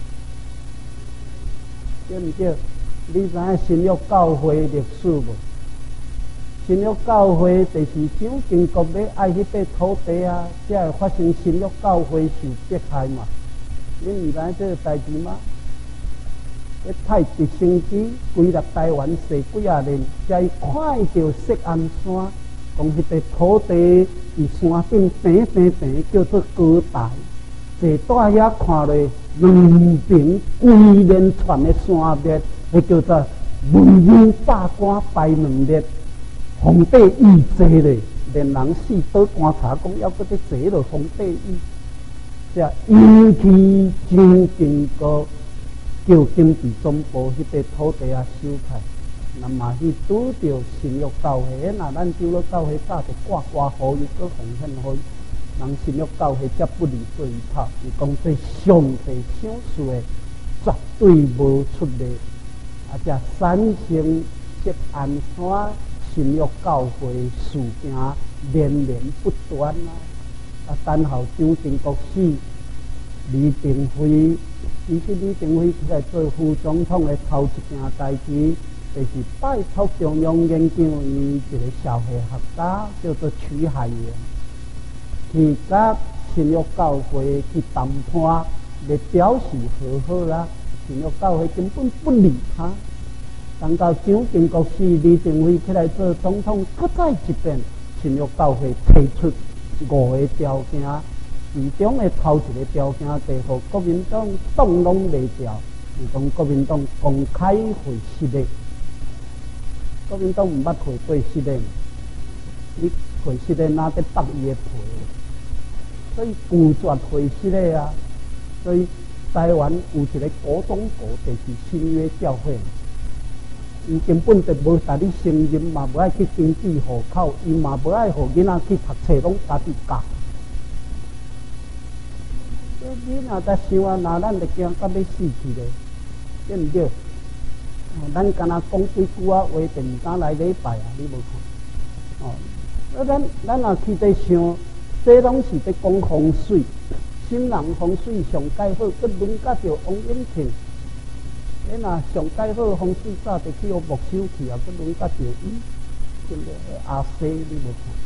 [SPEAKER 1] 对毋对？你知影新约教会历史无？新约教会就是蒋经国要爱迄块土地啊，才会发生新约教会受迫害嘛。你毋知影这个代志吗？一太直升机归入台湾四几啊年，才看到石安山。讲迄块土地伫山顶平，叫做高台。坐带遐看落，两边规连串的山脉，迄叫做文武百官排2列，皇帝御坐咧，连人四倒观察讲，要搁伫坐落皇帝御，才引起蒋经国叫经济总部迄块土地啊收开。那嘛去拄着新约教会，那咱旧约教会早就挂好伊，搁奉献好伊。人新约教会则不离对伊拍，伊讲这上帝赏赐的绝对无出例，啊，则产生石安山新约教会事件连不断啊！等候蒋经国死，李登辉，其实李登辉起来做副总统的头一件代志。就是拜托中央研究院一个社会学家，叫做曲海源，去甲新约教会去谈判，来表示和好啦。新约教会根本不理他。等到蒋经国死，李登辉起来做总统，搁再一遍，新约教会提出5个条件，其中的头一个条件，就是互国民党动拢袂掉，是讲国民党公开会失礼。国民党毋捌会过失礼，你会失礼哪得剥伊的皮？所以拒绝会失礼啊！所以台湾有一个古董国，就是新约教会，伊根本就无甲你承认嘛，无爱去经济户口，伊嘛无爱互囡仔去读册，拢家己教。你若在想啊，那咱就惊到要死去咧，对毋对？咱敢若讲几句啊话，就毋敢来礼拜啊！你无看哦？咱若去在想，这拢是在讲风水，新人风水上介好，佮轮甲着王永庆， 你若上介好风水早就去学木手去啊，佮轮甲着真个阿西你无看。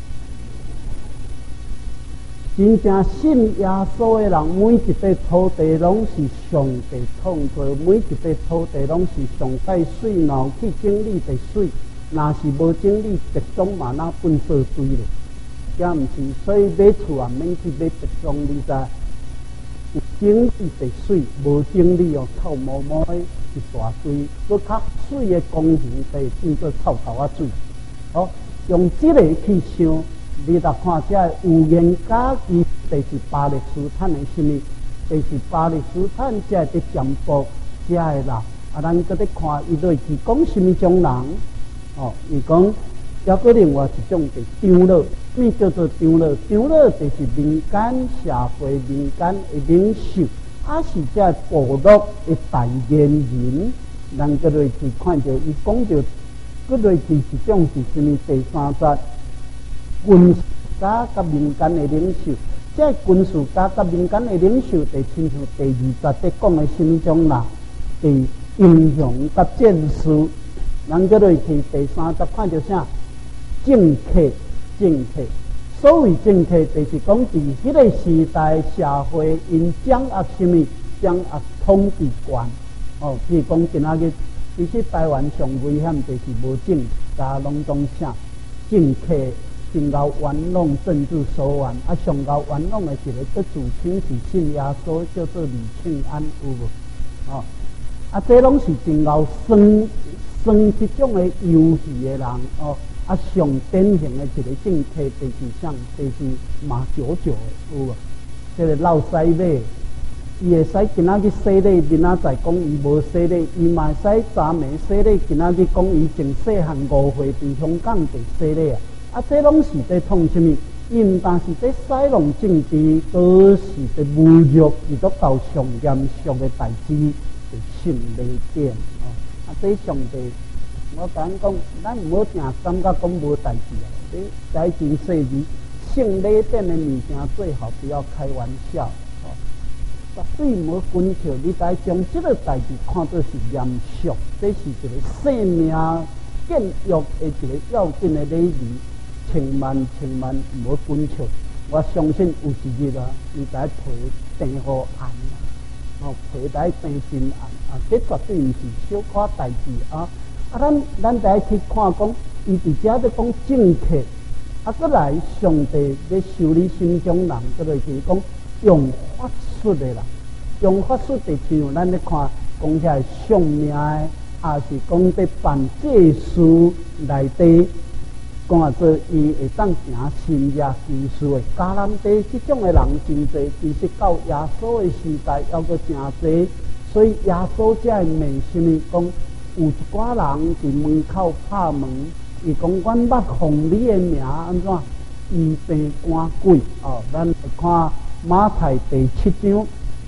[SPEAKER 1] 真正信耶稣的人，每一块土地拢是上帝创造，每一块土地拢是上帝水脑去整理的水。若是无整理，别种嘛那粪扫堆咧，也毋是。所以买厝也免去买别种，你知？有整理的水，无整理哦，臭毛毛的一大堆，佮较水的光形地变做臭头啊水。哦，用这个去想。你来看这有言假期，就是巴勒斯坦的什么？就是巴勒斯坦这的占卜，这的人啊，咱搁咧看伊落去讲什么种人？哦，伊讲还搁另外一种是长老，什么叫做长老？长老就是民间社会、民间的领袖，啊是这部落的代言人。咱搁落去看到伊讲到，搁落去一种是什么？第三节。军事家甲民间的领袖，这军事家甲民间的领袖，就亲像第20节讲的什么种人？第英雄甲战士，咱搁落去第3节看到啥？政客，政客。所谓政客，就是讲伫迄个时代社会，因掌握什么？掌握统治权。哦，譬如讲今仔日，其实台湾上危险就是无政家拢总啥政客。真够玩弄政治手腕，啊，上够玩弄的一个，佢自称是信耶稣，叫做李庆安，有无？哦，啊，这拢是真够耍这种的游戏的人，哦，啊，上典型的一个政客就是像，就是马九九的，有无？这个老西尾，伊会使今仔日洗礼，明仔载讲伊无洗礼，伊嘛会使昨暝洗礼，今仔日讲伊正细汉5岁伫香港就洗礼啊。啊，这拢是在创什么？伊毋但是在使弄政治，都是在侮辱伊都到上严肃的代志，就信礼典哦。啊，这上帝，我甲咱讲，咱毋好定感觉讲无代志啊。你在真细致，信礼典的物件最好不要开玩笑哦。绝对无滚笑，你该将这个代志看作是严肃，这是一个生命建育的一个要紧的礼仪。千万唔好滚笑！我相信有一日啊，你在陪病好案啊，哦，陪在病真案啊，这绝对唔是小可代志啊！啊，咱来去看讲，伊伫遮咧讲政客，啊，过来上帝咧修理心中人，过来就是讲用法术的啦，用法术就像咱咧看讲起来上命的，啊是讲在办祭事内底。讲啊，做伊会当行新耶技术的迦南地，这种的人真多。其实到耶稣的时代，还阁真多。所以耶稣才会问什么？讲有一寡人伫门口拍门，伊讲阮捌奉你的名安怎医病赶鬼？哦，咱来看马太第7章。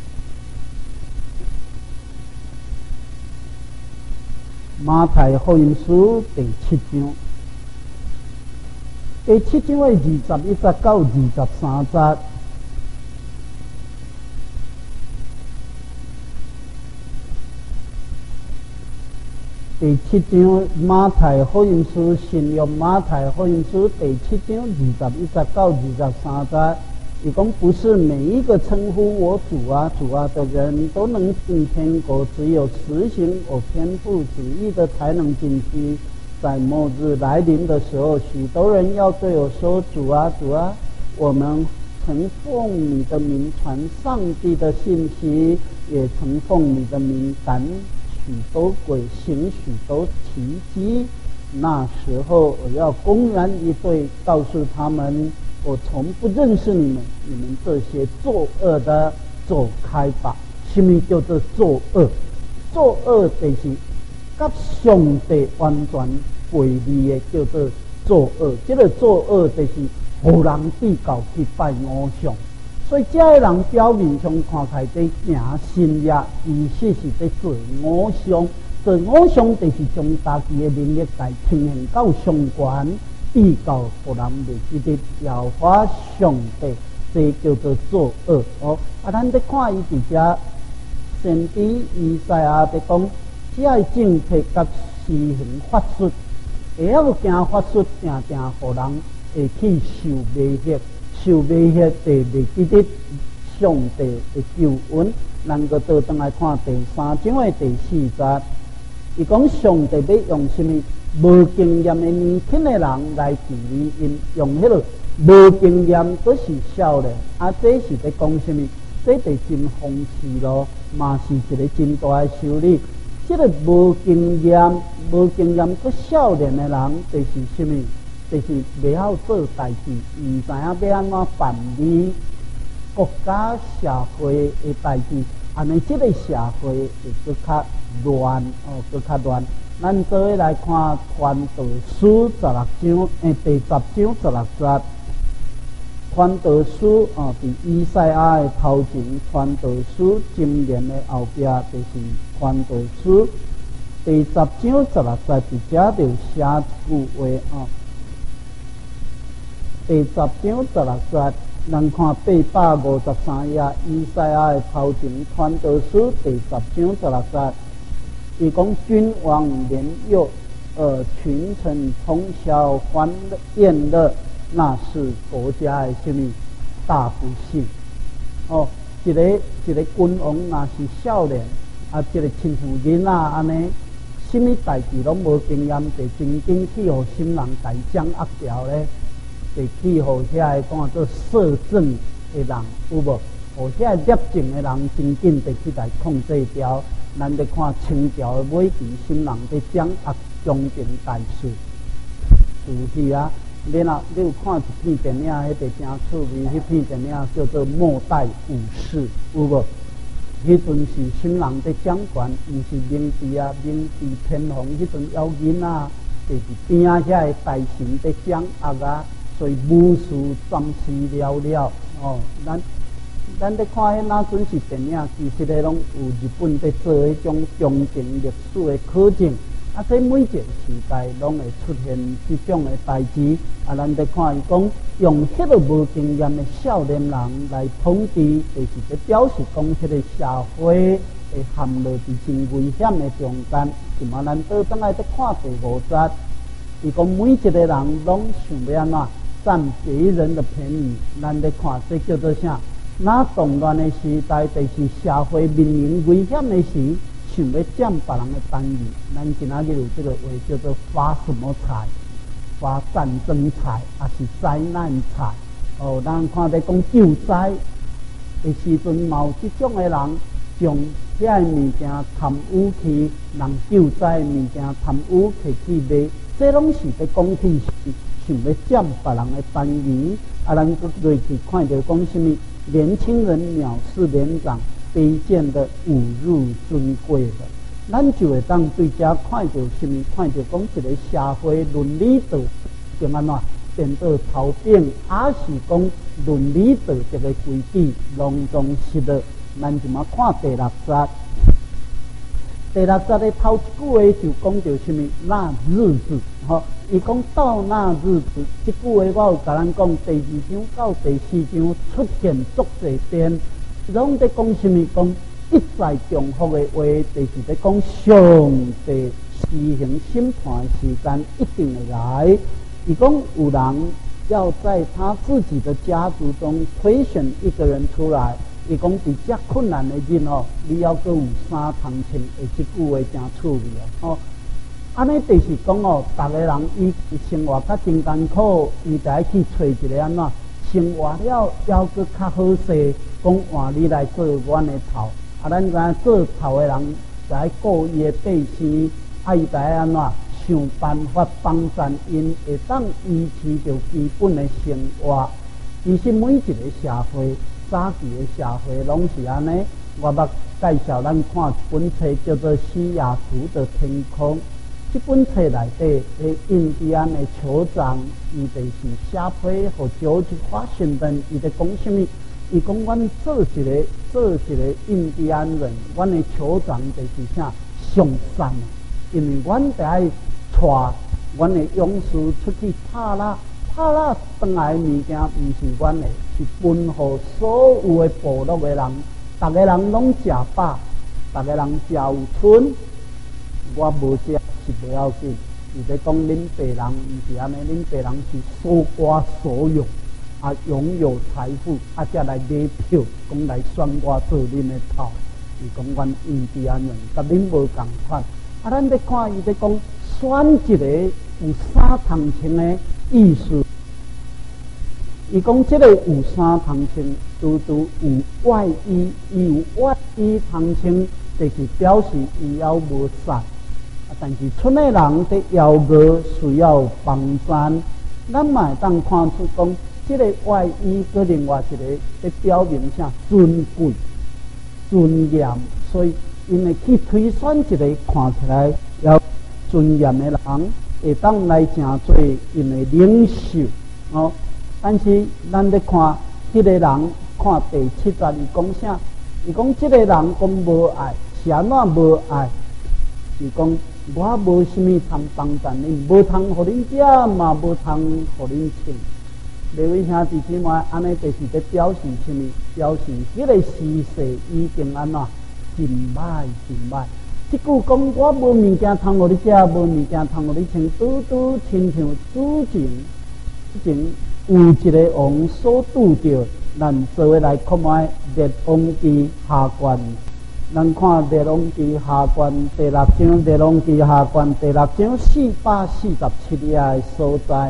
[SPEAKER 1] 马太福音书第7章。第7章的21节到23节，第7章马太福音书新约马太福音书第7章21节到23节，伊讲不是每一个称呼我主啊主啊的人都能进天国，只有实行我天父旨意的才能进去。在末日来临的时候，许多人要对我说：“主啊，主啊，我们曾奉你的名传上帝的信息，也曾奉你的名赶许多鬼，行许多奇迹。”那时候，我要公然一对告诉他们：“我从不认识你们，你们这些作恶的，走开吧！”什么叫做作恶？作恶就是甲上帝完全背离的，叫做作恶。这个作恶就是互人比较去拜偶像，所以这个人表面上看起来在行信业，其实是在做偶像。做偶像就是将家己的能力来呈现到上悬，比较互人袂记得要花上帝，这叫做作恶哦。啊，咱在看伊伫遮先知以赛亚在讲。 只要正确甲施行法术，会晓行法术，定定互人会去受威胁，受威胁就袂记得上帝的救恩。咱个倒转来看第3章的第4节，伊讲上帝要用什么无经验的年轻的人来治理因，用迄个无经验都是少年，这是在讲什么？这就真讽刺咯，嘛是一个真大的修理。这个无经验个少年的人，就是什么？就是袂晓做代志，唔知影要安怎办理国家社会的代志，安尼这个社会会搁较乱搁较乱。咱做伙来看传道书16章第10章16节。传道书伫以赛亚的头前，传道书今年的后壁就是传道书第10章16节，伫遮就写一句话第10章16节，咱看853页，以赛亚的头前，传道书第10章16节，伊讲君王年幼，群臣从小欢宴乐。那是国家的什么大不幸一个君王那是少年一个亲像囡仔安尼，什么代志拢无经验，就真紧去互心人家掌握掉咧，就去互遐个讲做摄政的人有无？互遐个摄政的人真紧就去来控制掉。咱咧看清朝的尾期，心人在掌握中平大事，就是啊。你有看一片电影，迄个真趣味。迄片电影叫做《末代武士》，有无？迄阵是新人在掌权，毋是明治天皇迄阵要紧就是边仔遐个大臣在掌握所以武士暂时了了咱咧看迄那阵是电影，其实咧拢有日本在做迄种中庭历史的考证。在每一个时代，拢会出现这种的代志。咱在看伊讲，用迄个无经验的少年人来统治，就是在表示讲，迄个社会会陷落伫真危险的中间。就嘛，咱倒转来再看第5节，伊讲每一个人拢想要安怎占别人的便宜。咱在看这叫做啥？那动乱的时代，就是社会面临危险的时。想要占别人的便宜，咱今仔日有这个话叫做发什么财？发战争财，还是灾难财？咱看在讲救灾的时阵，有这种的人将遐个物件贪污去，人救灾的物件贪污去卖，这拢是在讲起想要占别人的便宜。咱搁落去看到讲什么？年轻人藐视年长。卑贱的侮辱尊贵的，咱就会当对遮看到什么？看到讲一个社会伦理道就安怎变到头饼，还是讲伦理道这个规矩隆重失落？咱就嘛看第6节，第6节的头一句话就讲到什么？那日子，伊讲到那日子，这句话我有甲咱讲，第2章到第4章出现足侪遍。拢在讲什么？讲一再重复的话，就是在讲上帝施行审判的时间一定会来。伊讲有人要在他自己的家族中推选一个人出来。伊讲比较困难的人你要搁有3通称，这句话真趣味安尼就是讲逐个人伊生活较真艰苦，伊就爱去找一个安怎生活了，要搁较好势。讲换你来做阮的头，咱知影做头的人就爱顾伊的百姓，伊就爱安怎想办法帮助因，会当维持着基本的生活。其实每一个社会，早期的社会拢是安尼。我捌介绍咱看一本册叫做《西雅图的天空》，这本册内底的印第安的酋长，伊就是写批和George Washington，伊在讲什么？伊讲，阮做一个印第安人，阮的酋长就是啥上善，因为阮得爱带阮的勇士出去拍啦转来的物件，毋是阮的，是分互所有的部落的人，逐个人拢食饱，逐个人食有剩， 我无食是不要紧。伊在讲恁白人毋是安尼，恁白人是所瓜所有，拥有财富，才来买票，讲来选我做恁的头。伊讲阮印第安人，甲恁无共款。咱咧看伊在讲选一个有三通称的意思。伊讲这个有三通称，拄有外衣，伊有外衣通称，就是表示伊要无善。但是村的人在邀歌需要帮衬，咱嘛会当看出讲，这个外衣搁另外一个在表明啥尊贵、尊严，所以因会去推选一个看起来要尊严的人，会当来成做因的领袖哦。但是咱咧看迄个人，看第7节伊讲啥？伊讲这个人讲无爱，是安怎无爱？是讲我无啥物通帮衬恁，无通互恁食，嘛无通互恁穿。各位兄弟姊妹，安尼就是在表示啥物？表示迄个时势已经安怎真歹真歹。即句讲我无物件通互你食，无物件通互你穿，拄亲像之前有一个王所拄着，咱做伙来看卖列王记下卷。咱看列王记下卷第6章，列王记下卷第6章447页的所在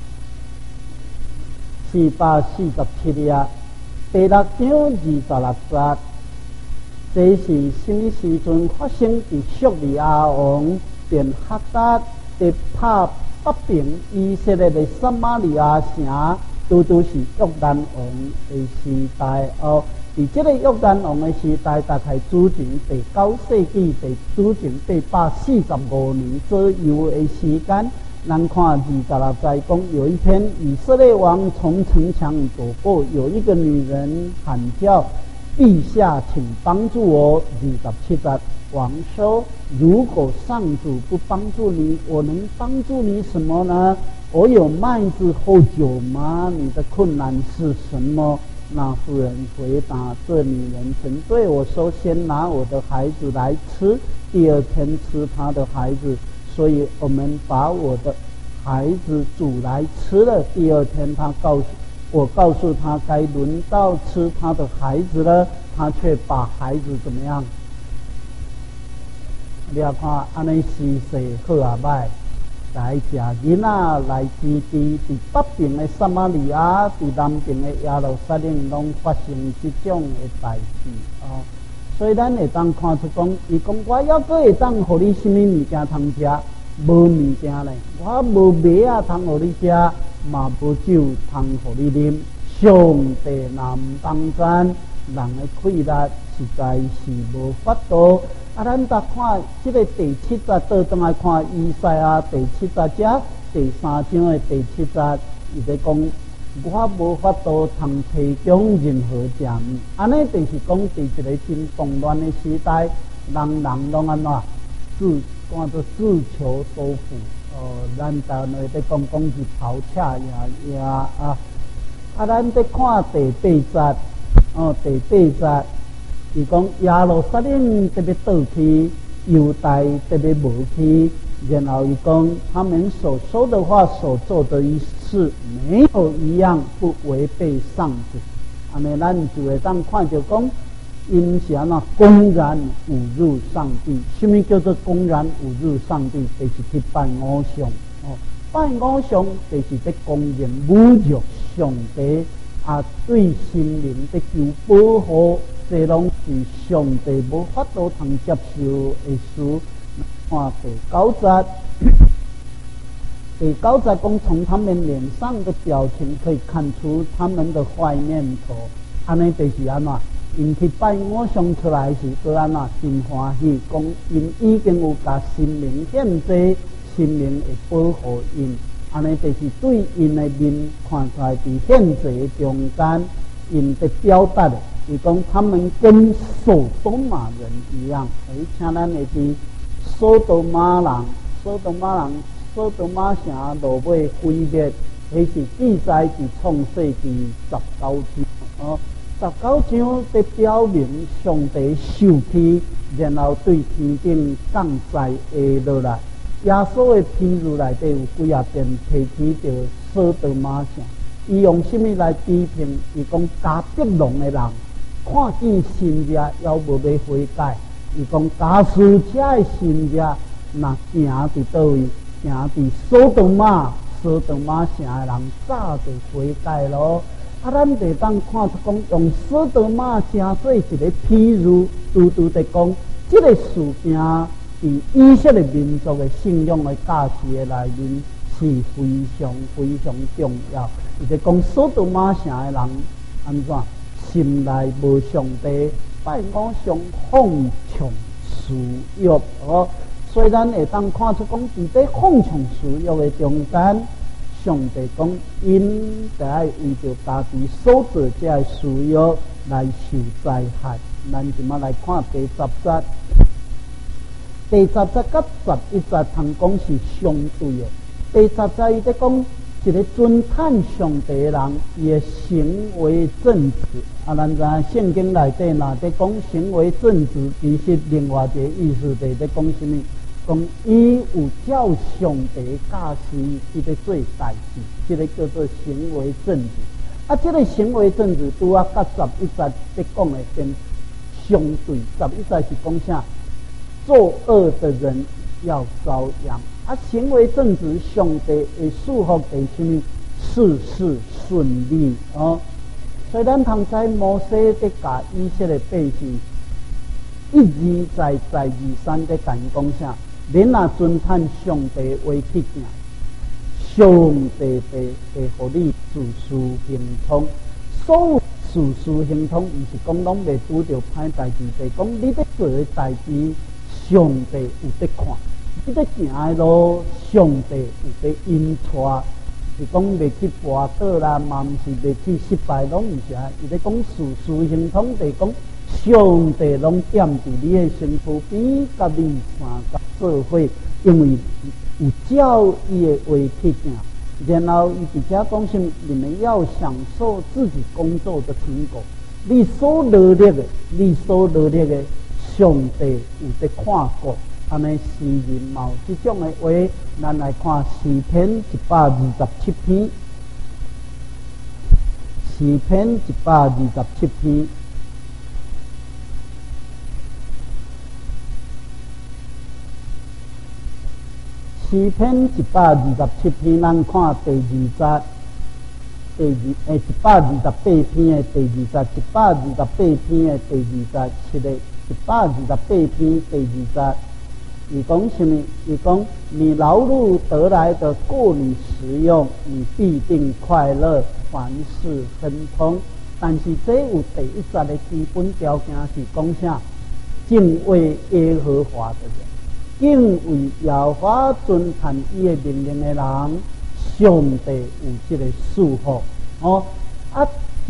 [SPEAKER 1] ，447页第6章26节，这是什么时阵发生？伫叙利亚王便哈达伫拍北平以色列的撒玛利亚城，拄是约旦王的时代哦。伫这个约旦王的时代，大概主前第9世纪，主前845年左右的时间。咱看26节讲，有一天以色列王从城墙走过，有一个女人喊叫：“陛下，请帮助我。”27节，王说：“如果上主不帮助你，我能帮助你什么呢？我有麦子或酒吗？你的困难是什么？”那妇人回答：“这女人曾对我说，先拿我的孩子来吃，第二天吃他的孩子。所以我们把我的孩子煮来吃了。第二天，我告诉他该轮到吃他的孩子了，他却把孩子怎么样？你要看安尼时势好啊歹。”来食囡仔来支持，伫北边的撒玛利亚，伫南边的耶路撒冷，拢发生这种的代志哦。所以咱会当看出讲，伊讲我要阁会当互你什么物件通食，无物件咧，我无麦啊通互你食，嘛无酒通互你啉。上帝若毋帮咱，人的气力实在是无法度。咱再看这个第7节，倒转来看以赛亚第7节遮第3章的第7节，伊在讲我无法度通提供任何食物，安尼就是讲伫一个真动乱的时代，人拢安怎看做自求多福。咱台湾话在讲日头赤也啊。咱在看第8节，第8节。伊讲耶路撒冷特别倒去，犹大特别无去，然后伊讲他们所说的话、所做的一事，没有一样不违背上主。安尼咱就会当看着讲，因是安怎公然侮辱上帝。什么叫做公然侮辱上帝？就是去拜偶像。拜偶像就是在公然侮辱上帝，对心灵的求保护。这拢是上帝无法度通接受的事。看第9节，第9节讲，从他们脸上的表情可以看出他们的坏念头。安尼就是安怎？因去拜偶像出来时，都安怎真欢喜，讲因已经有甲神明献祭，神明会保护因。安尼就是对因的面看出来，伫献祭中间，因的表达的。伊讲他们跟索多玛人一样，请咱会知索多玛城落尾毁灭，迄是记载伫创世纪19章 19章在表明上帝受气，然后对天顶降灾下落来。耶稣的譬喻内底有几啊遍提起着所多玛城，伊用什么来比评？伊讲加德农的人看见新约要无要悔改，伊讲加斯加的新约若行伫倒位，行伫所多玛城的人早就悔改咯。啊，咱就当看出讲，用所多玛城做一个譬喻，拄在讲这个事件伫以色列民族的信仰的价值的内面是非常重要。伊就讲所多玛城的人安怎心内无上帝，拜偶像放纵私欲哦。虽然会当看出讲，伫这放纵私欲的中间，上帝讲因得爱为着家己所做这的私欲来受灾害。咱即马来看第10节。第10节甲11节通讲是相对的。第10节伊在讲一个尊叹上帝的人，伊的行为正直。啊，咱知影圣经内底若在讲行为正直，其实另外一个意思就是在讲什么？讲伊有照上帝教示伊在做代志，这个叫做行为正直。啊，这个行为正直拄啊甲11节在讲的跟相对。11节是讲啥？作恶的人要遭殃。啊，行为正直，上帝会祝福的什么？事事顺利哦。所以咱通知摩西在教以色列百姓，一而再再而三在讲啥？恁若尊叹上帝话去行，上帝会互你事事亨通。所有事事亨通，毋是讲拢袂拄着歹代志，就是讲你在做的代志，上帝有在看。你在行的路，上帝有在引带，是讲袂去跋倒啦，嘛毋是袂去失败，拢毋是啊。伊在讲事事亨通，就是讲上帝拢点伫你的身躯边，甲你三甲做伙，因为有照伊的话去行。然后伊直接讲什么？你们要享受自己工作的成果。你所努力的，上帝有在看过。安尼诗人嘛有这种的话，咱来看诗篇127篇。诗篇127篇。诗篇127篇，咱看第2节，128篇的第2节，128篇的第2节，是的，128篇第2节。伊讲什么？伊讲你劳碌得来的够你食用，你必定快乐，凡事亨通。但是这有第1节的基本条件是讲啥？敬畏耶和华的人。敬畏耶和华尊叹伊的命令的人，上帝有这个祝福哦。啊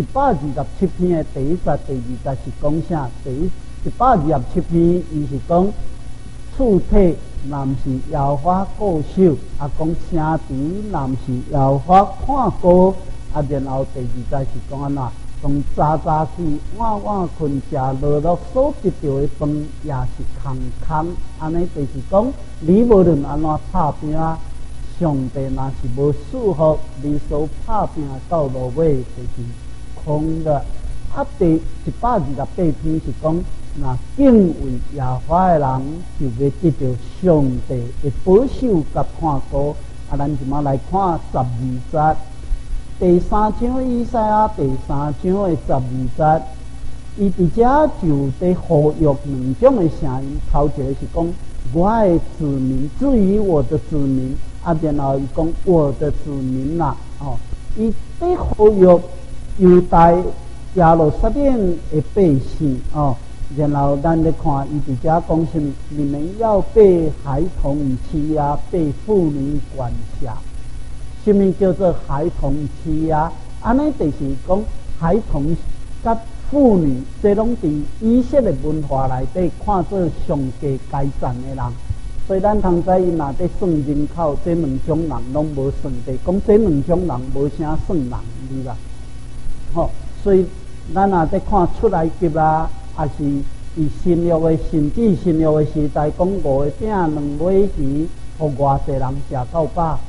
[SPEAKER 1] ，127篇的第1节、第2节是讲啥？127篇伊是讲厝体若毋是耶和华固守，啊讲城池若毋是耶和华看顾，啊然后第2节是讲安怎？从早起晚困食落落所得到的饭也是空空，安尼就是讲你无论安怎打拼，上帝若是无祝福你所打拼到落尾就是空的。啊，第128篇是讲，若敬畏耶和华的人，就要得到上帝的保守甲看顾。啊，咱即马来看12节。第3章以赛亚第3章的12节，伊伫遮就在呼吁两种的声音。头一个是讲我的子民，至于我的子民，啊，然后伊讲我的子民啦，哦，伊在呼吁犹大耶路撒冷的百姓哦。然后咱来看伊伫遮讲什么？你们要被孩童欺压，被妇女管辖。什么叫做孩童欺压？安尼就是讲孩童甲妇女，这拢伫以色列文化内底看做上价该赞的人。所以咱通知伊若在算人口，这两种人拢无算的，讲这两种人无啥算人，对吧？所以咱也在看出来集啦，也是以新约的甚至新约的时代，讲5个饼2尾鱼，互偌济人食到饱，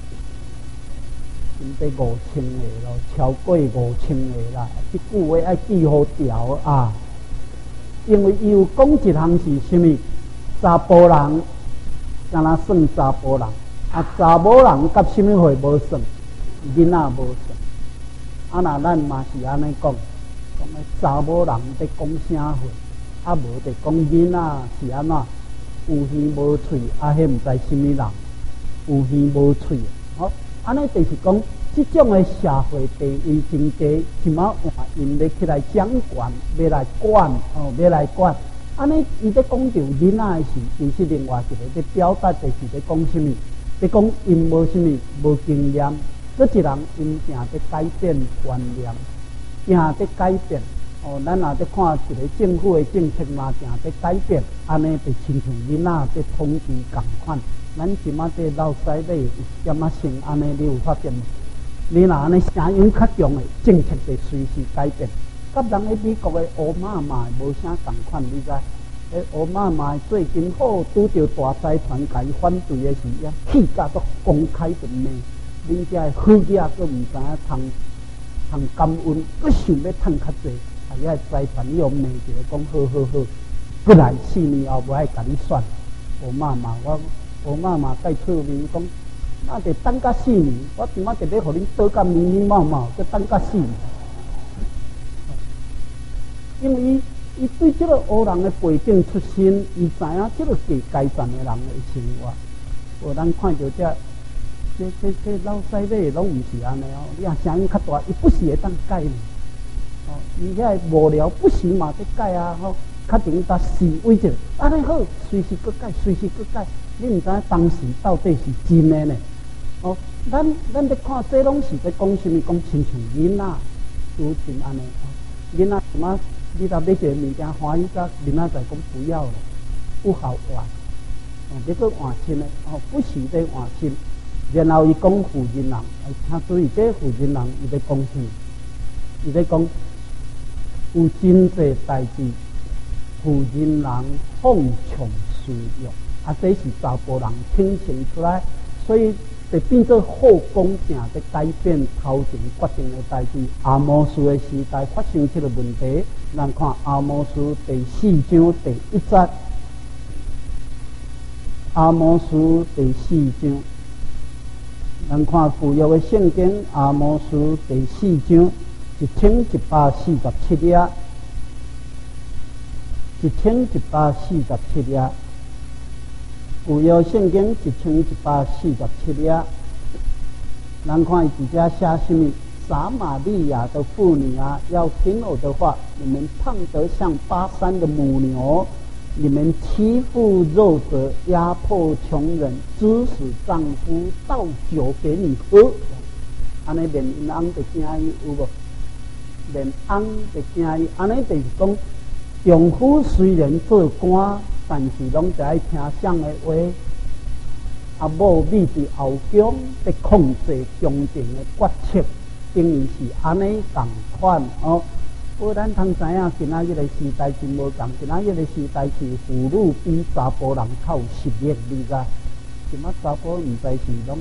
[SPEAKER 1] 得5000个咯，超过5000个啦。这句话要记好条啊，因为伊有讲一项是什么？查甫人，敢若算查甫人，啊，查某人甲什么货无算，囡仔无算。啊，那咱嘛是安尼讲，讲个查某人在讲啥货，啊，无得讲囡仔是安怎，有耳无喙，啊，迄毋知什么人，有耳无喙，好，安尼就是讲，这种的社会地位真低，即马换因要起来掌权，要来管，要来管。安尼，伊在讲到囡仔的时，其实另外一个在表达的是在讲什么？在讲因无什么无经验，这一人因正在改变观念，正在改变。咱也在看一个政府的政策嘛，正在改变。安尼就亲像囡仔在统治共款。咱即马在老西尾有点仔像安尼，你有发现无？你若安尼声音较强的政策就随时改变。甲人喺美国的奥马马无啥共款，你知？奥马马最近好拄着大财团甲伊反对的时，也气甲都公开就骂，恁遮的好囝佫毋知影通感恩，佫想要趁较济，啊！遐财团伊又骂一个讲好，过来4年后无爱甲你选奥马马，奥马马该出面讲，那得等甲4年，我即马就要互恁倒甲密麻麻，再等甲4年。因为伊对这个黑人的背景出身，伊知影这个阶层的人的生活。无咱看到这老西尾拢毋是安尼哦，你若声音较大，伊不时会当改呢。伊遐无聊不时嘛在改啊，较定甲示威者，安尼好，随时搁改，随时搁改。你毋知影当时到底是真的呢？咱在看这拢是在讲什么？讲亲像囡仔，拄真安尼。囡仔什么？你若要一个物件欢喜，甲囡仔在讲不要了，不好玩。你搁换新的，不时在换新。然后伊讲负责人，他注意这负责人伊在讲什么？伊在讲有真济代志，负责人放纵私欲，啊，这是查甫人挺现出来，所以就变做后宫正在改变头前决定的代志。阿摩斯的时代发生这个问题，咱看阿摩斯第4章第1节，阿摩斯第4章。咱看旧约的圣经，阿摩斯第4章1147页，1147页。旧约圣经1147页，咱看伊底下写什么？撒玛利亚的妇女啊，要听我的话，你们胖得像巴山的母牛。你们欺负弱者，压迫穷人，指使丈夫倒酒给你喝。安尼连因翁就惊伊有无？连翁就惊伊，安尼就是讲，丈夫虽然做官，但是拢就爱听谁的话。啊，某秘伫后宫在控制宫廷的决策，等于是安尼共款哦。不，咱通知影，今仔日的时代真无共。今仔日的时代是妇女比查甫人较有实力，你知？今仔查甫毋知是拢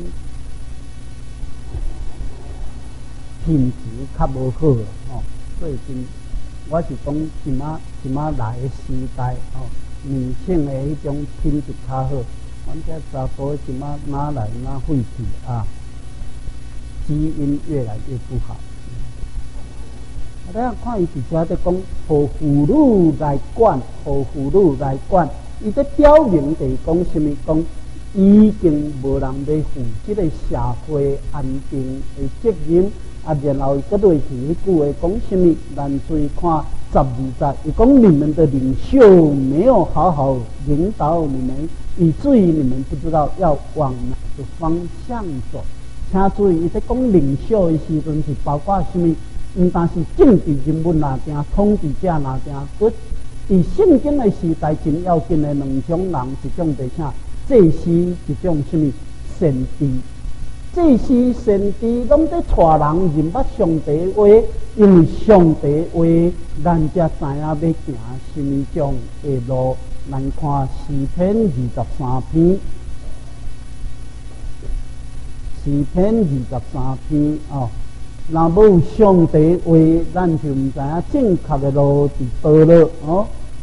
[SPEAKER 1] 品质较无好哦。所以我是讲今仔来的时代哦，女性的迄种品质较好。阮这查甫今仔哪来哪废去啊？基因越来越不好。咱看伊底下在讲，互妇女来管，互妇女来管。伊在表明就是讲什么？讲已经无人要负这个社会安定的责任。啊，然后伊搁落去迄句话讲什么？咱注意看12节，伊讲你们的领袖没有好好领导你们，以至于你们不知道要往哪个方向走。请注意，伊在讲领袖的时阵是包括什么？但是政治人物哪件，统治者哪件，伫圣经的时代真要紧的2种人，一种就是啥？这是一种什么先知， 这些先知拢在带人认捌上帝话，因为上帝话，咱才知影要行什么种的路。咱看诗篇23篇，诗篇23篇哦。若无有上帝话，咱就唔知影正确的路伫倒了哦。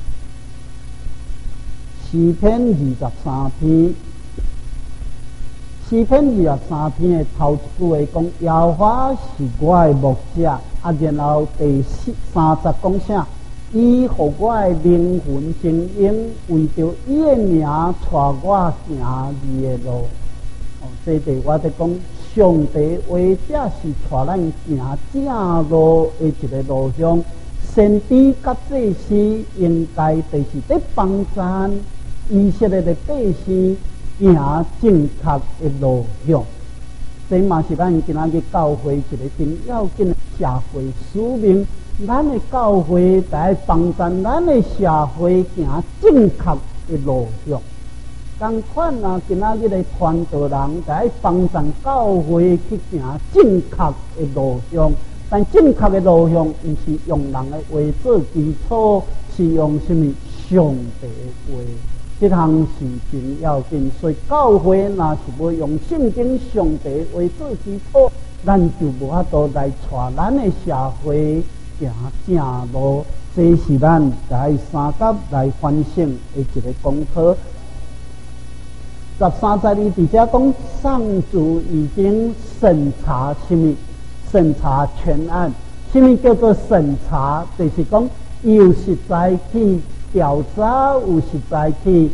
[SPEAKER 1] 诗篇23篇。诗篇23篇的头一句话讲：耶和华是我的牧者，然后第30讲啥？伊互我的灵魂精英，为着伊的名，带我行伊的路。哦，这地我在讲上帝话，这是带咱行正路的一个路向。先知甲祭司应该就是在帮咱以色列的百姓行正确的路向，这嘛是咱今仔日教会一个真要紧的社会使命。咱的教会在帮助咱的社会行正确的路向。同款啊，今仔日的传道人在帮助教会去行正确的路向。但正确的路向，不是用人的话做基础，是用什么上帝的话。这项是真要紧，所以教会若是要用圣经上帝话做基础，咱就无法度来带咱的社会行正路。这是咱在三甲来反省的一个功课。13节里底下讲，上主已经审查什么？审查全案。什么叫做审查？就是讲有实在去调查，有实在去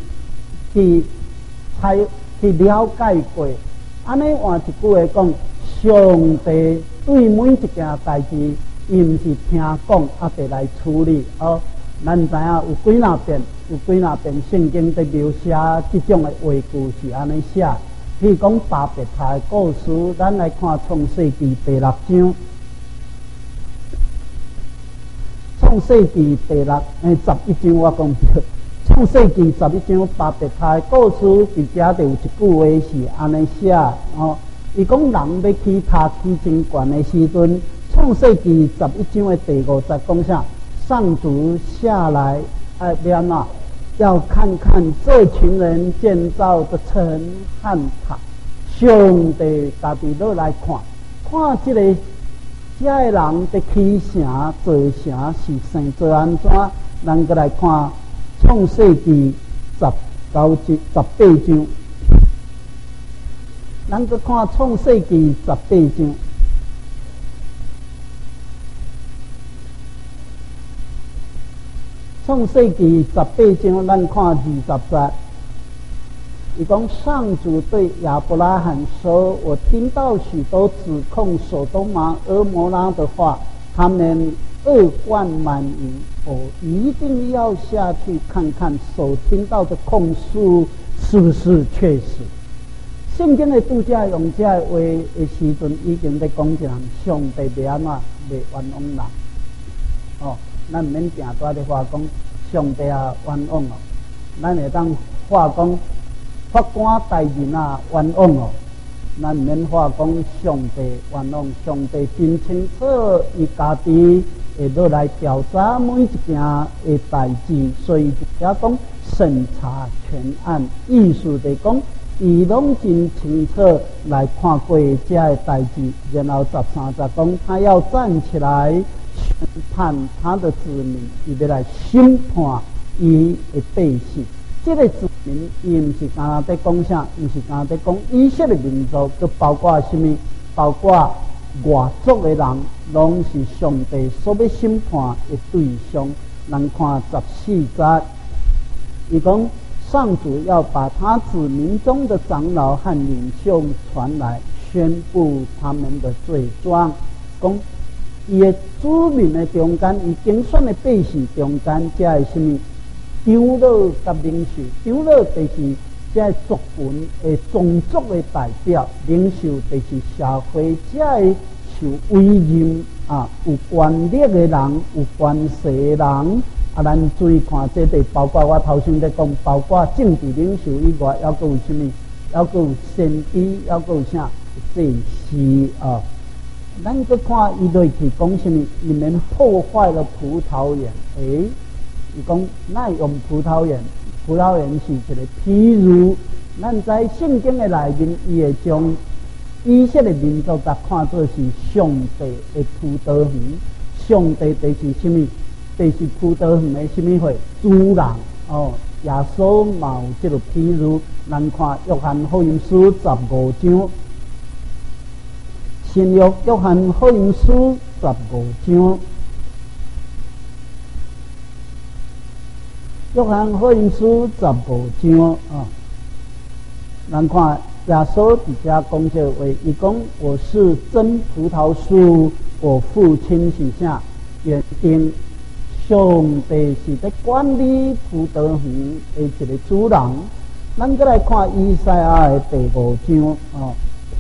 [SPEAKER 1] 了解过。安尼换一句话讲，上帝对每一件代志，伊毋是听讲得来处理哦。咱知影有几若遍圣经在描写这种的话句是安尼写。譬如讲巴别塔的故事，咱来看创世纪第6章。创世纪第11章我讲对，创世纪11章巴别塔的故事，伫遮就有一句话是安尼写哦。伊讲人要起塔起真悬的时阵，创世纪11章的第50讲啥？上主下来，要看看这群人建造的城和塔。上帝家己落来看这个人的起城造城是生做安怎？咱过来看创世纪18章。咱过看创世纪18章。创世纪18章，咱看20节。伊讲上主对亚伯拉罕说：“我听到许多指控所多玛、俄摩拉的话，他们恶贯满盈。我一定要下去看看所听到的控诉是不是确实。”圣经的拄则用这话的时阵，已经在讲一人上帝袂安怎袂冤枉人哦。咱免定在咧话讲上帝啊冤枉哦，咱会当话讲法官大人啊冤枉哦，咱免话讲上帝冤枉。上帝真清楚，伊家己会落来调查每一件的代志，所以就讲审查全案，意思就讲伊拢真清楚来看过这的代志，然后13节讲他要站起来审判他的子民，伊要来审判伊的百姓。这个子民，伊毋是干那在讲啥，毋是干那在讲以色列民族，都包括什么？包括外族的人，拢是上帝所要审判的对象。咱看14节，伊讲上主要把他子民中的长老和领袖传来，宣布他们的罪状。讲伊的子民的中间，伊竞选的百姓中间，这是什么？长老甲领袖，长老就是这族群的宗族的代表，领袖就是社会这受委任有权力的人，有权势的人。咱注意看，这得包括我头先在讲，包括政治领袖以外，还佫有什么？还佫有先知，还佫有啥？ 这是啊。咱去看伊落去讲什么？你们破坏了葡萄园。伊讲那用葡萄园，葡萄园是一个譬如，咱在圣经的内面，伊会将以色列民族甲看作是上帝的葡萄园。上帝就是什么？就是葡萄园的什么货？主人哦。耶稣嘛有这个譬如，咱看约翰福音书15章。新约约翰福音书15章，约翰福音书15章啊，咱看耶稣伫遮讲这话，伊讲我是真葡萄树，我父亲是啥？园丁。上帝是在管理葡萄园的一个主人。咱再来看以赛亚的第5章啊。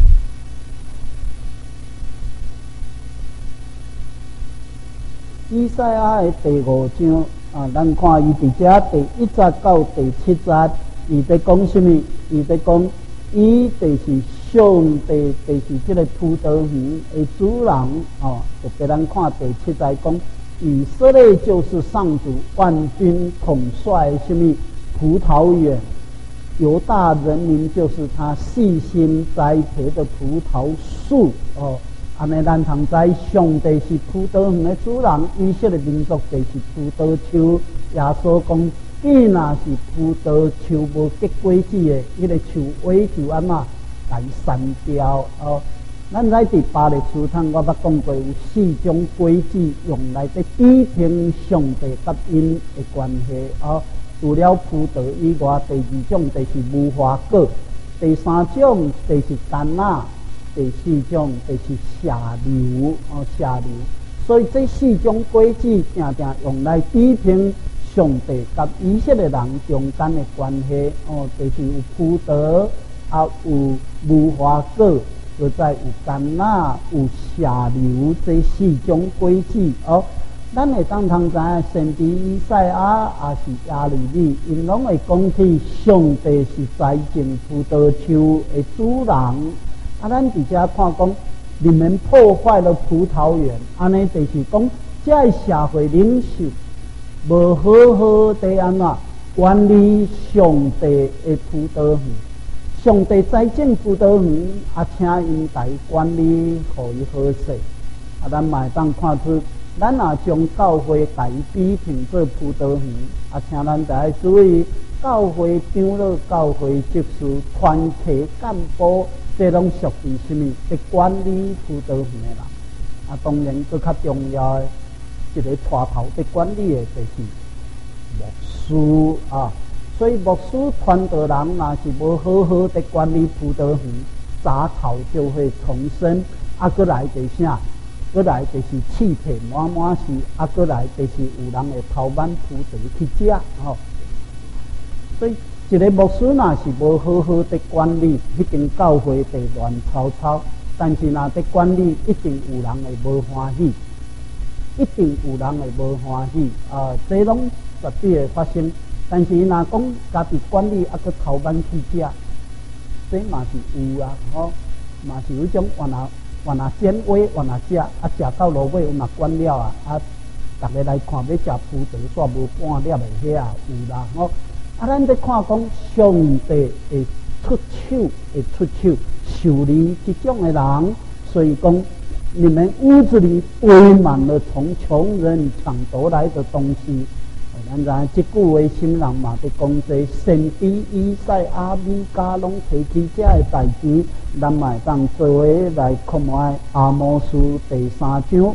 [SPEAKER 1] 以赛亚的第5章啊，咱看伊伫遮第1节到第7节，伊在讲什么？伊在讲，伊就是上帝，就是这个葡萄园的主人哦。就给咱看第7节讲，以色列就是上主万军统帅什么葡萄园，犹大人民就是他细心栽培的葡萄树哦。安尼咱通知上帝是葡萄园的主人，以色列民族就是葡萄树。耶稣讲，既若是葡萄树无结果子的，迄个树尾就安怎来删掉哦。咱在第8个书堂，我捌讲过，有4种果子用来在比评上帝甲因的关系哦。除了葡萄以外，第2种就是无花果，第3种就是橄榄。第4种就是下流哦，下流。所以这4种果子常常用来比评上帝甲以色列人中间的关系哦，就是有葡萄啊，有无花果，又再有橄榄，有下流这4种果子哦。咱会当通知影，先知以赛亚也是亚利米，因拢会讲起上帝是栽种葡萄树的主人。啊，咱伫遮看讲，你们破坏了葡萄园，安尼就是讲，这社会领袖无好好地安怎管理上帝的葡萄园，上帝栽种葡萄园，啊，请因来管理，互伊好势。啊，咱嘛会当看出，咱若将教会来比评做葡萄园，啊，请咱大家注意，教会长老、教会执事、团体干部。这拢属于什么？在管理葡萄园的人啊，当然更较重要的一个带头在管理的就是牧师啊。所以牧师传道人若是无好好的管理葡萄园，杂草就会丛生。啊，过来就是啥？过来就是气体满满是，啊，过来就是有人会偷挽葡萄去食哦。所以。一个牧师若是无好好的管理，迄间教会地乱糟糟。但是若在管理，一定有人会无欢喜，一定有人会无欢喜。这拢绝对会发生。但是若讲家己管理，啊，佮偷挽去食，这嘛是有啊，吼，嘛是有一种原来捡尾，原来食，啊，食到落尾，有嘛管了啊，啊，大家来看要食葡萄，煞无半粒的遐有啦，吼。啊，咱在看讲上帝会出手修理这种的人，所以讲你们屋子里堆满了从穷人抢夺来的东西。咱知这句话心人嘛在讲这先知以赛亚、米迦拢提起这的代志，咱嘛会当做为来看卖阿摩司第3章。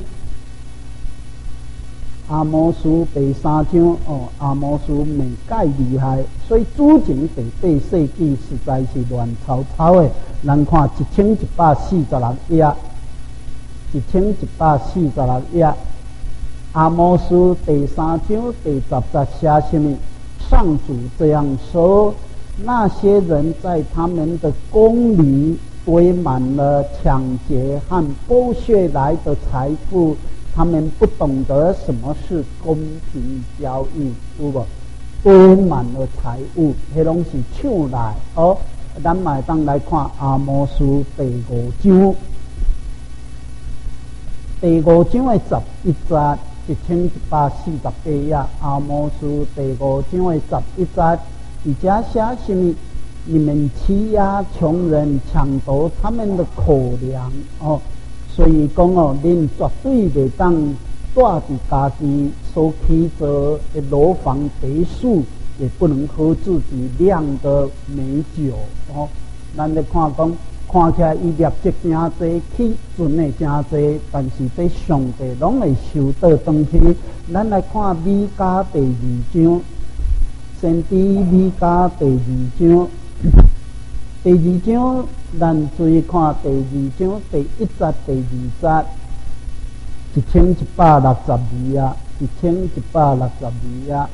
[SPEAKER 1] 阿摩司第3章哦，阿摩司未介厉害，所以主前第8世纪实在是乱糟糟的。咱看1146页，1146页，阿摩司第3章第10节写什么？上主这样说：那些人在他们的宫里堆满了抢劫和剥削来的财富。他们不懂得什么是公平交易，有无？堆满了财物，迄拢是抢来哦。 咱嘛当来看阿摩司第5章，第5章的11节，1148页，阿摩司第5章的11节，伫遮写什么？你们欺压穷人，抢夺他们的口粮哦。所以讲哦，恁绝对袂当住伫家己所起着的楼房别墅，也不能喝自己酿的美酒哦。咱咧看讲，看起来伊业绩真济，起准的真济，但是这上帝拢会收倒转去。咱来看米迦第2章，先知米迦第2章。第2章，咱注意看第2章第1节、第2节，1162页，1162页。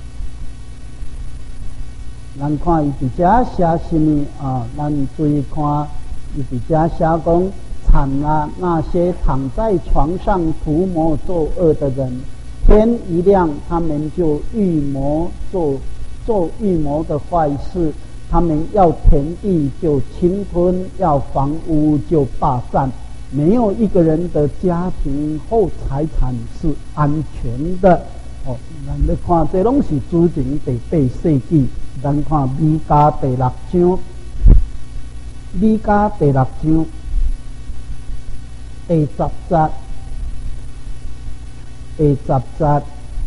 [SPEAKER 1] 咱看伊伫遮写什么啊？咱注意看，伊伫遮写讲，惨啊！那些躺在床上图谋作恶的人，天一亮，他们就预谋做预谋的坏事。他们要田地就侵吞，要房屋就霸占，没有一个人的家庭或财产是安全的。哦，咱来看，这拢是主前第8世纪。咱看米迦第6章，米迦第6章第10节，第10节。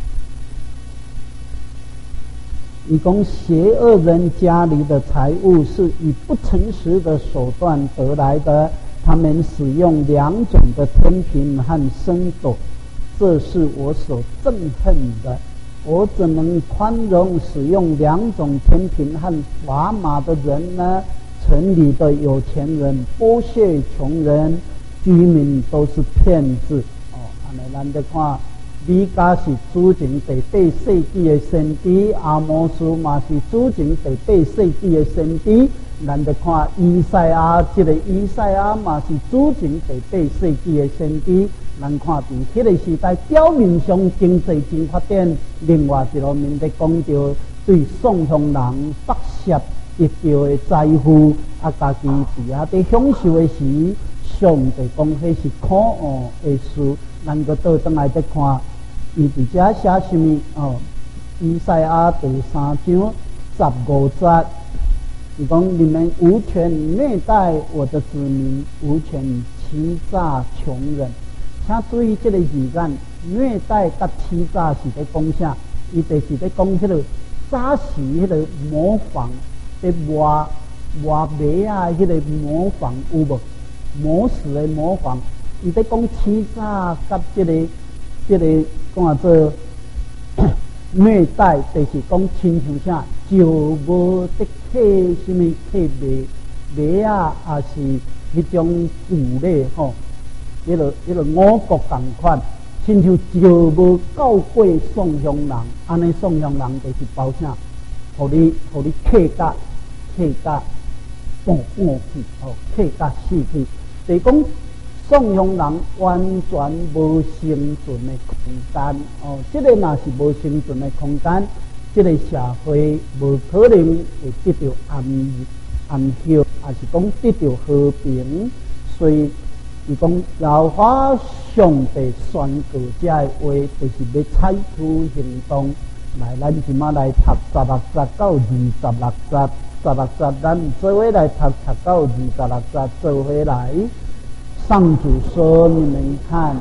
[SPEAKER 1] 伊讲邪恶人家里的财物是以不诚实的手段得来的，他们使用2种的天平和升斗，这是我所憎恨的。我怎能宽容使用2种天平和砝码的人呢？城里的有钱人剥削穷人，居民都是骗子。哦，安尼咱得看。米迦是主前第8世纪的先知，阿摩司嘛是主前第8世纪的先知。咱得看以赛亚，这个以赛亚嘛是主前第8世纪的先知。咱看伫迄个时代，表面上经济真发展，另外一方面在讲到对宋乡人剥削得到的财富，啊，家己伫遐在享受的时，上帝讲迄是可恶的事。咱个倒转来再看，伊伫遮写什么？哦，以赛亚第3章15节，伊讲你们无权虐待我的子民，无权欺诈穷人。请注意这个字眼，虐待甲欺诈是在讲啥？伊就是在讲迄个早时迄个模仿，在画马啊，迄个模仿有无？模式的模仿。伊在讲欺诈甲这个讲做虐待，就是讲亲像啥，就无得客什么客卖啊，也是迄种鼓励吼，迄个五国同款，亲像就无教过宋乡人，安尼宋乡人就是包啥，互你客家半去，哦，客家死去，就是讲。宋乡人完全无生存的空间哦，这个若是无生存的空间，这个社会无可能会得到安息，也是讲得到和平。所以，伊讲耶和华上帝宣告这个话，就是要采取行动。来，咱即马来读16节到26节，16节咱做伙来读到26节，做伙来。上主说：“你们看，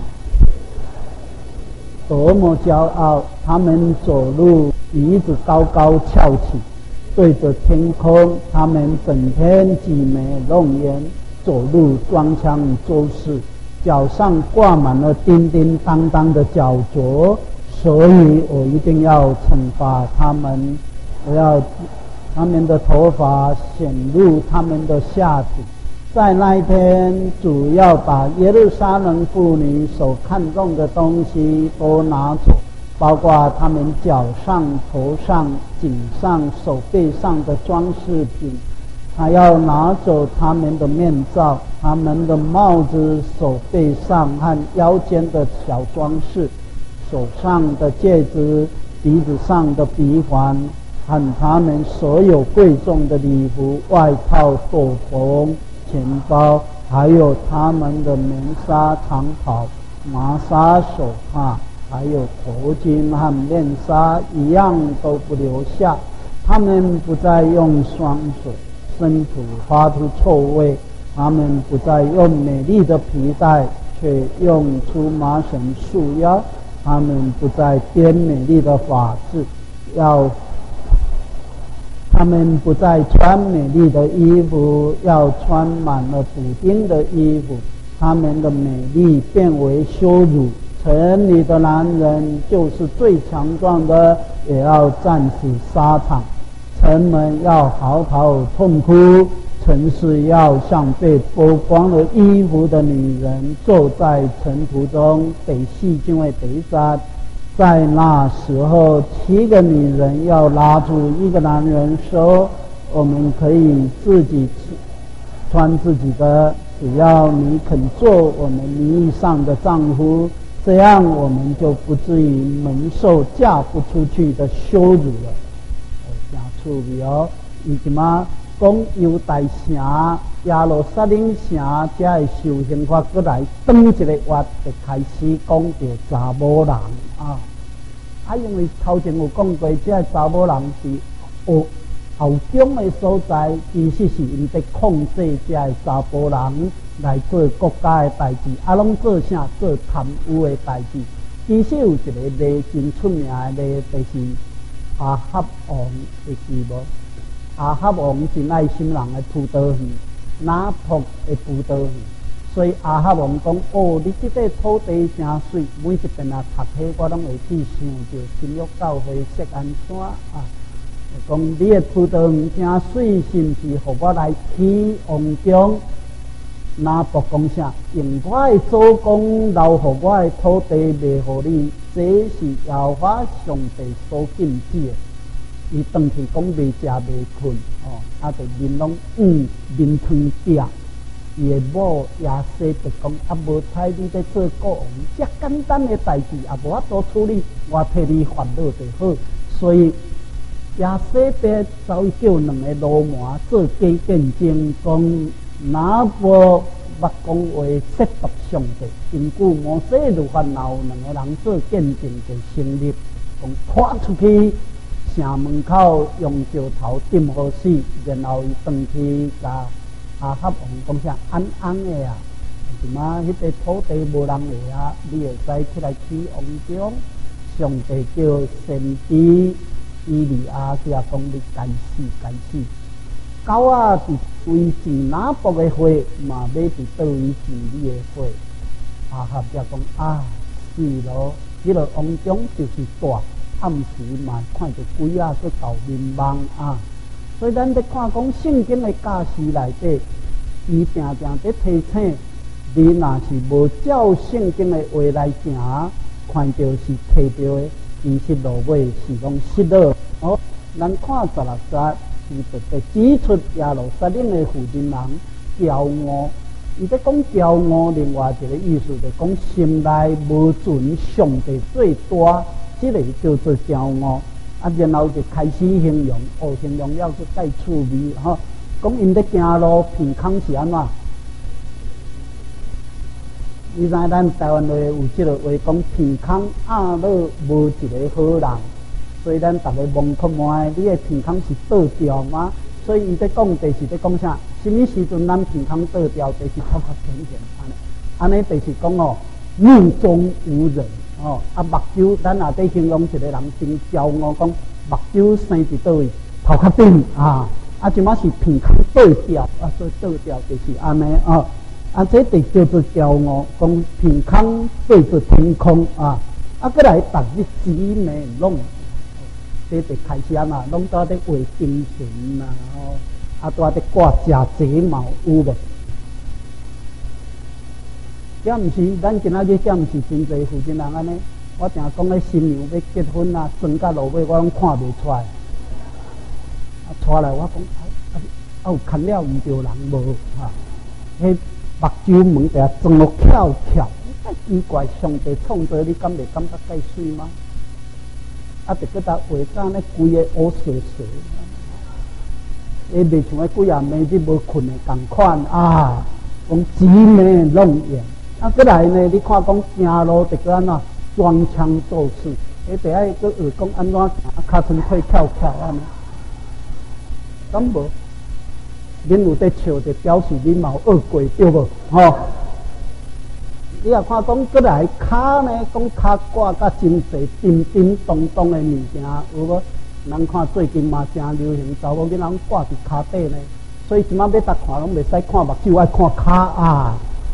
[SPEAKER 1] 多么骄傲！他们走路鼻子高高翘起，对着天空。他们整天挤眉弄眼，走路装腔作势，脚上挂满了叮叮当当的脚镯。所以我一定要惩罚他们，我要他们的头发显露他们的下体。”在那一天，主要把耶路撒冷妇女所看重的东西都拿走，包括他们脚上、头上、颈上、手背上的装饰品。他要拿走他们的面罩、他们的帽子、手背上和腰间的小装饰、手上的戒指、鼻子上的鼻环和他们所有贵重的礼服、外套、斗篷、钱包，还有他们的棉纱长袍、麻纱手帕，还有头巾和面纱，一样都不留下。他们不再用双手伸土发出臭味，他们不再用美丽的皮带，却用出麻绳束腰。他们不再编美丽的发饰，他们不再穿美丽的衣服，要穿满了补丁的衣服。他们的美丽变为羞辱。城里的男人就是最强壮的，也要战死沙场。城门要嚎啕痛哭，城市要像被剥光了衣服的女人，坐在尘土中，得细因为得杀。在那时候，7个女人要拉住一个男人说：“我们可以自己穿自己的，只要你肯做我们名义上的丈夫，这样我们就不至于蒙受嫁不出去的羞辱了。”真趣味哦！伊即马讲犹大城、耶路撒冷城，才会受刑罚过来，转一个月就开始讲到查某人啊。因为头前有讲过，这查某人是后中的所在，其实是因在控制这查甫人来做国家的代志，拢做啥？做贪污的代志。其实有一个例真出名的例，就是阿哈王，会记无？阿哈王真爱心人的葡萄园，拿朴的葡萄园。所以阿哈王讲：“哦，你这块土地真水，每一遍啊读起我拢会去想着新约教会锡安山啊。讲你的葡萄园真水，是不是？互我来起王宫？拿朴讲啥？用我的祖公留互我的土地卖互你，这是耶和华上帝所禁止的。”伊当去讲袂食袂困哦，就面拢面汤掉。伊的某耶西就讲：“无采你在做国王，遮简单的代志也无法度处理，我替你烦恼就好。”所以耶西别走去叫2个罗马做假见证，讲哪无捌讲话亵渎上帝。根据摩西律法，若有2个人做见证就成立，讲拖出去城门口用石头钉好死，然后伊转去甲阿哈王讲啥安的啊，即马迄个土地无人个啊，你会使起来起王宫。上帝叫先知以利亚去讲你该死。狗仔伫为治拿卜的火，嘛要伫倒位治你的火。阿哈才讲是咯，迄个王宫就是大，暗时嘛看着鬼仔去搞面盲啊。所以咱在看讲圣经的教示内底，伊定定在提醒你，若是无照圣经的话来行，看到是摕到的，其实落尾是讲失落。咱看16节，伊就在指出耶路撒冷的负责人骄傲。伊在讲骄傲，另外一个意思就讲心内无尊上帝最大，这个叫做骄傲。然后就开始形容，形容了去带趣味讲因在行路鼻孔是安怎？你知咱台湾话有这个话讲鼻孔落无一个好人，所以咱大家问看卖，你的鼻孔是倒掉吗？所以伊在讲第是在讲啥？什么时阵咱鼻孔倒掉？第是头壳浅浅安尼就是讲目中无人。目睭，咱也在形容一个人真骄傲，讲目睭生伫倒位，头壳顶即马是鼻孔倒掉所以倒掉就是安尼这就叫做骄傲，讲鼻孔对着天空过来逐日紫美拢，这就开始拢在咧画精神在咧挂假睫毛有无？这毋是咱今仔日，这毋是真侪负责人安尼。我定讲咧新娘要结婚装甲落尾我拢看袂出来。出来我讲有牵了毋着人无迄目睭门底装落翘翘，太奇怪！上帝创造你，敢袂感觉介水吗？ 啊，就搁甲画甲呢规个乌碎碎，伊袂像迄几啊暝日无困的共款啊，讲姊妹弄演。啊，过来呢，你看讲行路就搁安怎装腔作势，伊得爱搁学讲安怎行，骹伸腿翘翘安尼，敢无？恁有在笑，就表示恁嘛有学过对无？吼！你也看讲过来骹呢，讲骹挂甲真侪叮叮咚咚的物件，有无？人看最近嘛正流行，查某囡仔挂伫骹底呢，所以即摆要搭看拢袂使看目睭，爱看骹啊！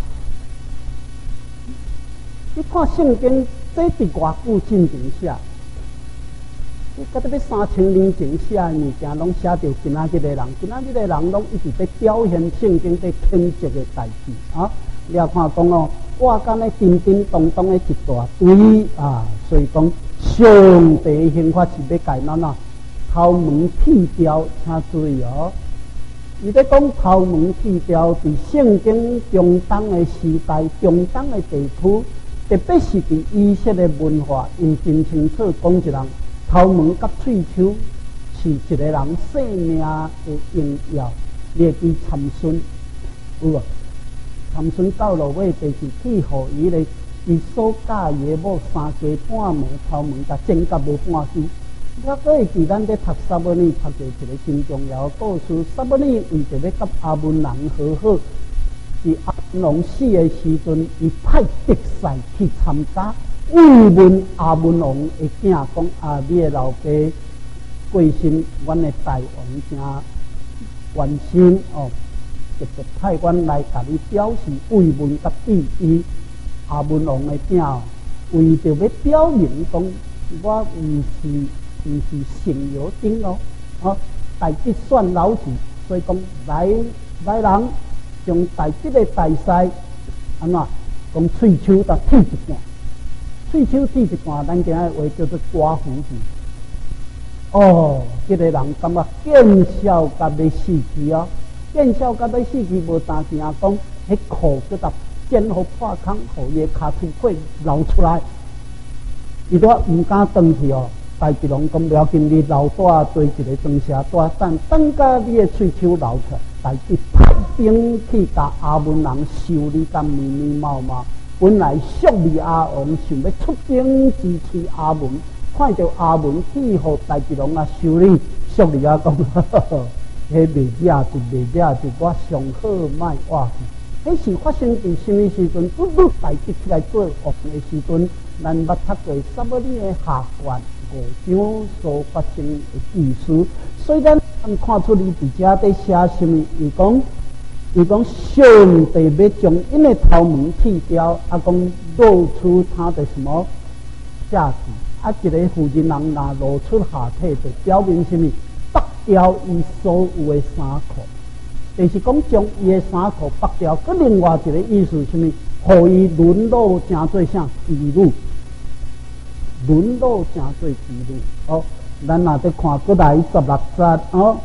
[SPEAKER 1] 你看圣经，这伫偌久进前写，你甲你要3000年前写的物件，拢写着今仔日的人，今仔日的人拢一直在表现圣经在谴责的代志啊！你也看讲哦，挂干咧叮叮咚咚的一大堆啊，所以讲上帝刑罚是要改咱啊，头毛剃掉，请注意哦。伊在讲头毛剃掉，伫圣经中东的时代、中东的地区。特别是伫以色列文化，因真清楚讲一人头毛甲喙鬚是一个人生命的荣耀。你会记参孙有无？参孙到落尾，就是去互伊咧，伊所嫁伊的某3家半暝头毛甲剪甲无半支。我搁会记咱咧读撒母耳，读过一个真重要的故事。撒母耳为着要甲亚捫人和好。伫亚捫王死的时阵，伊派特使去参加慰问亚捫王的囝，讲啊，你的老爸过身，阮的大王真关心哦，特别派阮来甲你表示慰问甲致意。亚捫王的囝为着要表明讲，我毋是省油丁哦，哦，大吉算老子，所以讲来人。将大吉的大师安怎讲喙鬚甲剃一半，喙鬚剃一半，咱今仔话叫做刮胡子。哦，这个人感觉见笑甲要死去哦，见笑甲要死去，无当时啊讲，迄裤搁甲剪好破空，互伊骹喙血流出来，伊都毋敢转去哦。大吉龙讲了紧，你留带做一个装车带等甲你的喙鬚流出来。大吉派兵去甲亚捫人修理甲密密麻麻，本来属利亚王想要出兵支持亚捫，看到亚捫去互大吉龙啊修理，属利亚讲，迄袂惹就我上好卖活去。迄是发生伫什么时阵？拄大吉起来做王的时阵，咱捌读过撒母耳的下卷5章所发生的故事。所以咱看出你伫遮在写什么？伊讲上帝要将因的头毛剃掉，啊，讲露出他的什么价值？啊，一个妇人人若露出下体，就表明什么？剥掉伊所有的衫裤，就是讲将伊的衫裤剥掉。佮另外一个意思什么？互伊沦落成做啥妓女？沦落成做妓女哦。咱若在看过来16节哦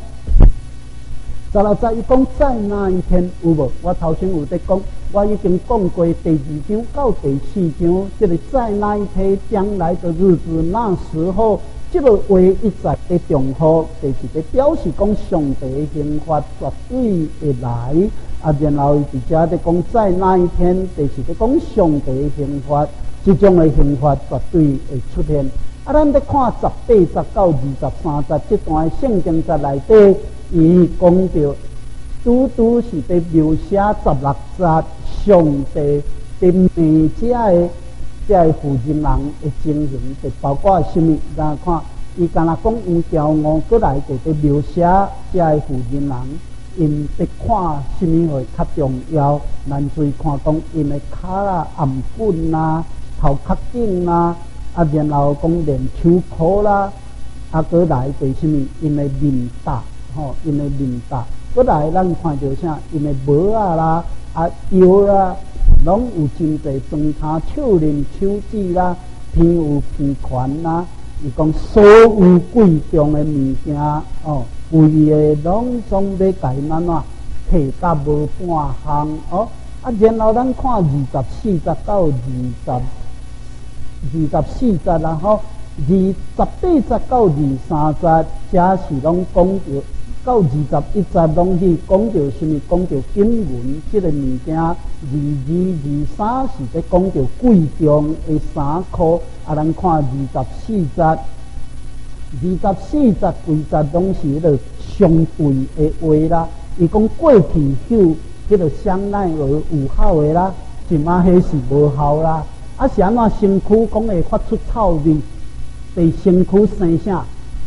[SPEAKER 1] ，16节伊讲在那一天有无？我头先有在讲，我已经讲过第2章到第4章，这个在那一天将来的日子，那时候，这个话一再在重复，就是在表示讲上帝的刑罚绝对会来。啊，然后伊伫遮在讲在那一天，就是在讲上帝的刑罚，这种的刑罚绝对会出现。啊，咱在看18节到23节这段圣经在内底，伊讲到拄是在描写16节上帝对美这妇人人的情形，就包括什么？咱看伊敢若讲有条5过来，就在描写这妇人人，因在看什么会较重要？咱注看讲因的骹啦、颔棍啦、头壳颈啦。啊，然后讲连手箍啦，啊，过来就是什么？因的面大，吼，因的面大。过来咱看到啥？因的帽啊啦，啊腰啦，拢有真侪装他手链、手指啦，偏有偏宽啦。伊讲所有贵重的物件，哦，贵的拢总要甲咱啊摕甲无半项哦。啊，然后咱看24节到24节，然后 28节到23节，这是拢讲着到21节拢去讲着什么？讲着经文这个物件，22、23是在讲着贵重的衫裤。咱看24节，24节规节拢是迄个上贵的话啦。伊讲过去有迄个香奈儿有效的啦，即马迄是无效啦。是安怎身躯讲会发出臭味？对身躯生啥？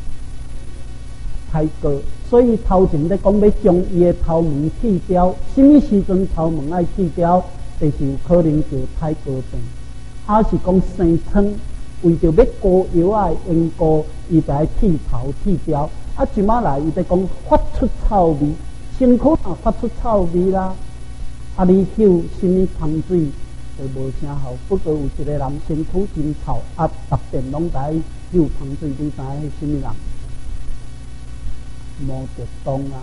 [SPEAKER 1] 胎膏。所以头前咧讲要将伊的头毛剃掉，什么时阵头毛爱剃掉？就是有可能就胎膏病，是讲生疮，为着要膏药啊缘故，伊就爱剃头剃掉。即马来伊在讲发出臭味，身躯也发出臭味啦。你嗅什么香水就无啥效。不过有一个人身躯真臭，逐遍拢在嗅香水，你知影是什么人？毛泽东啊，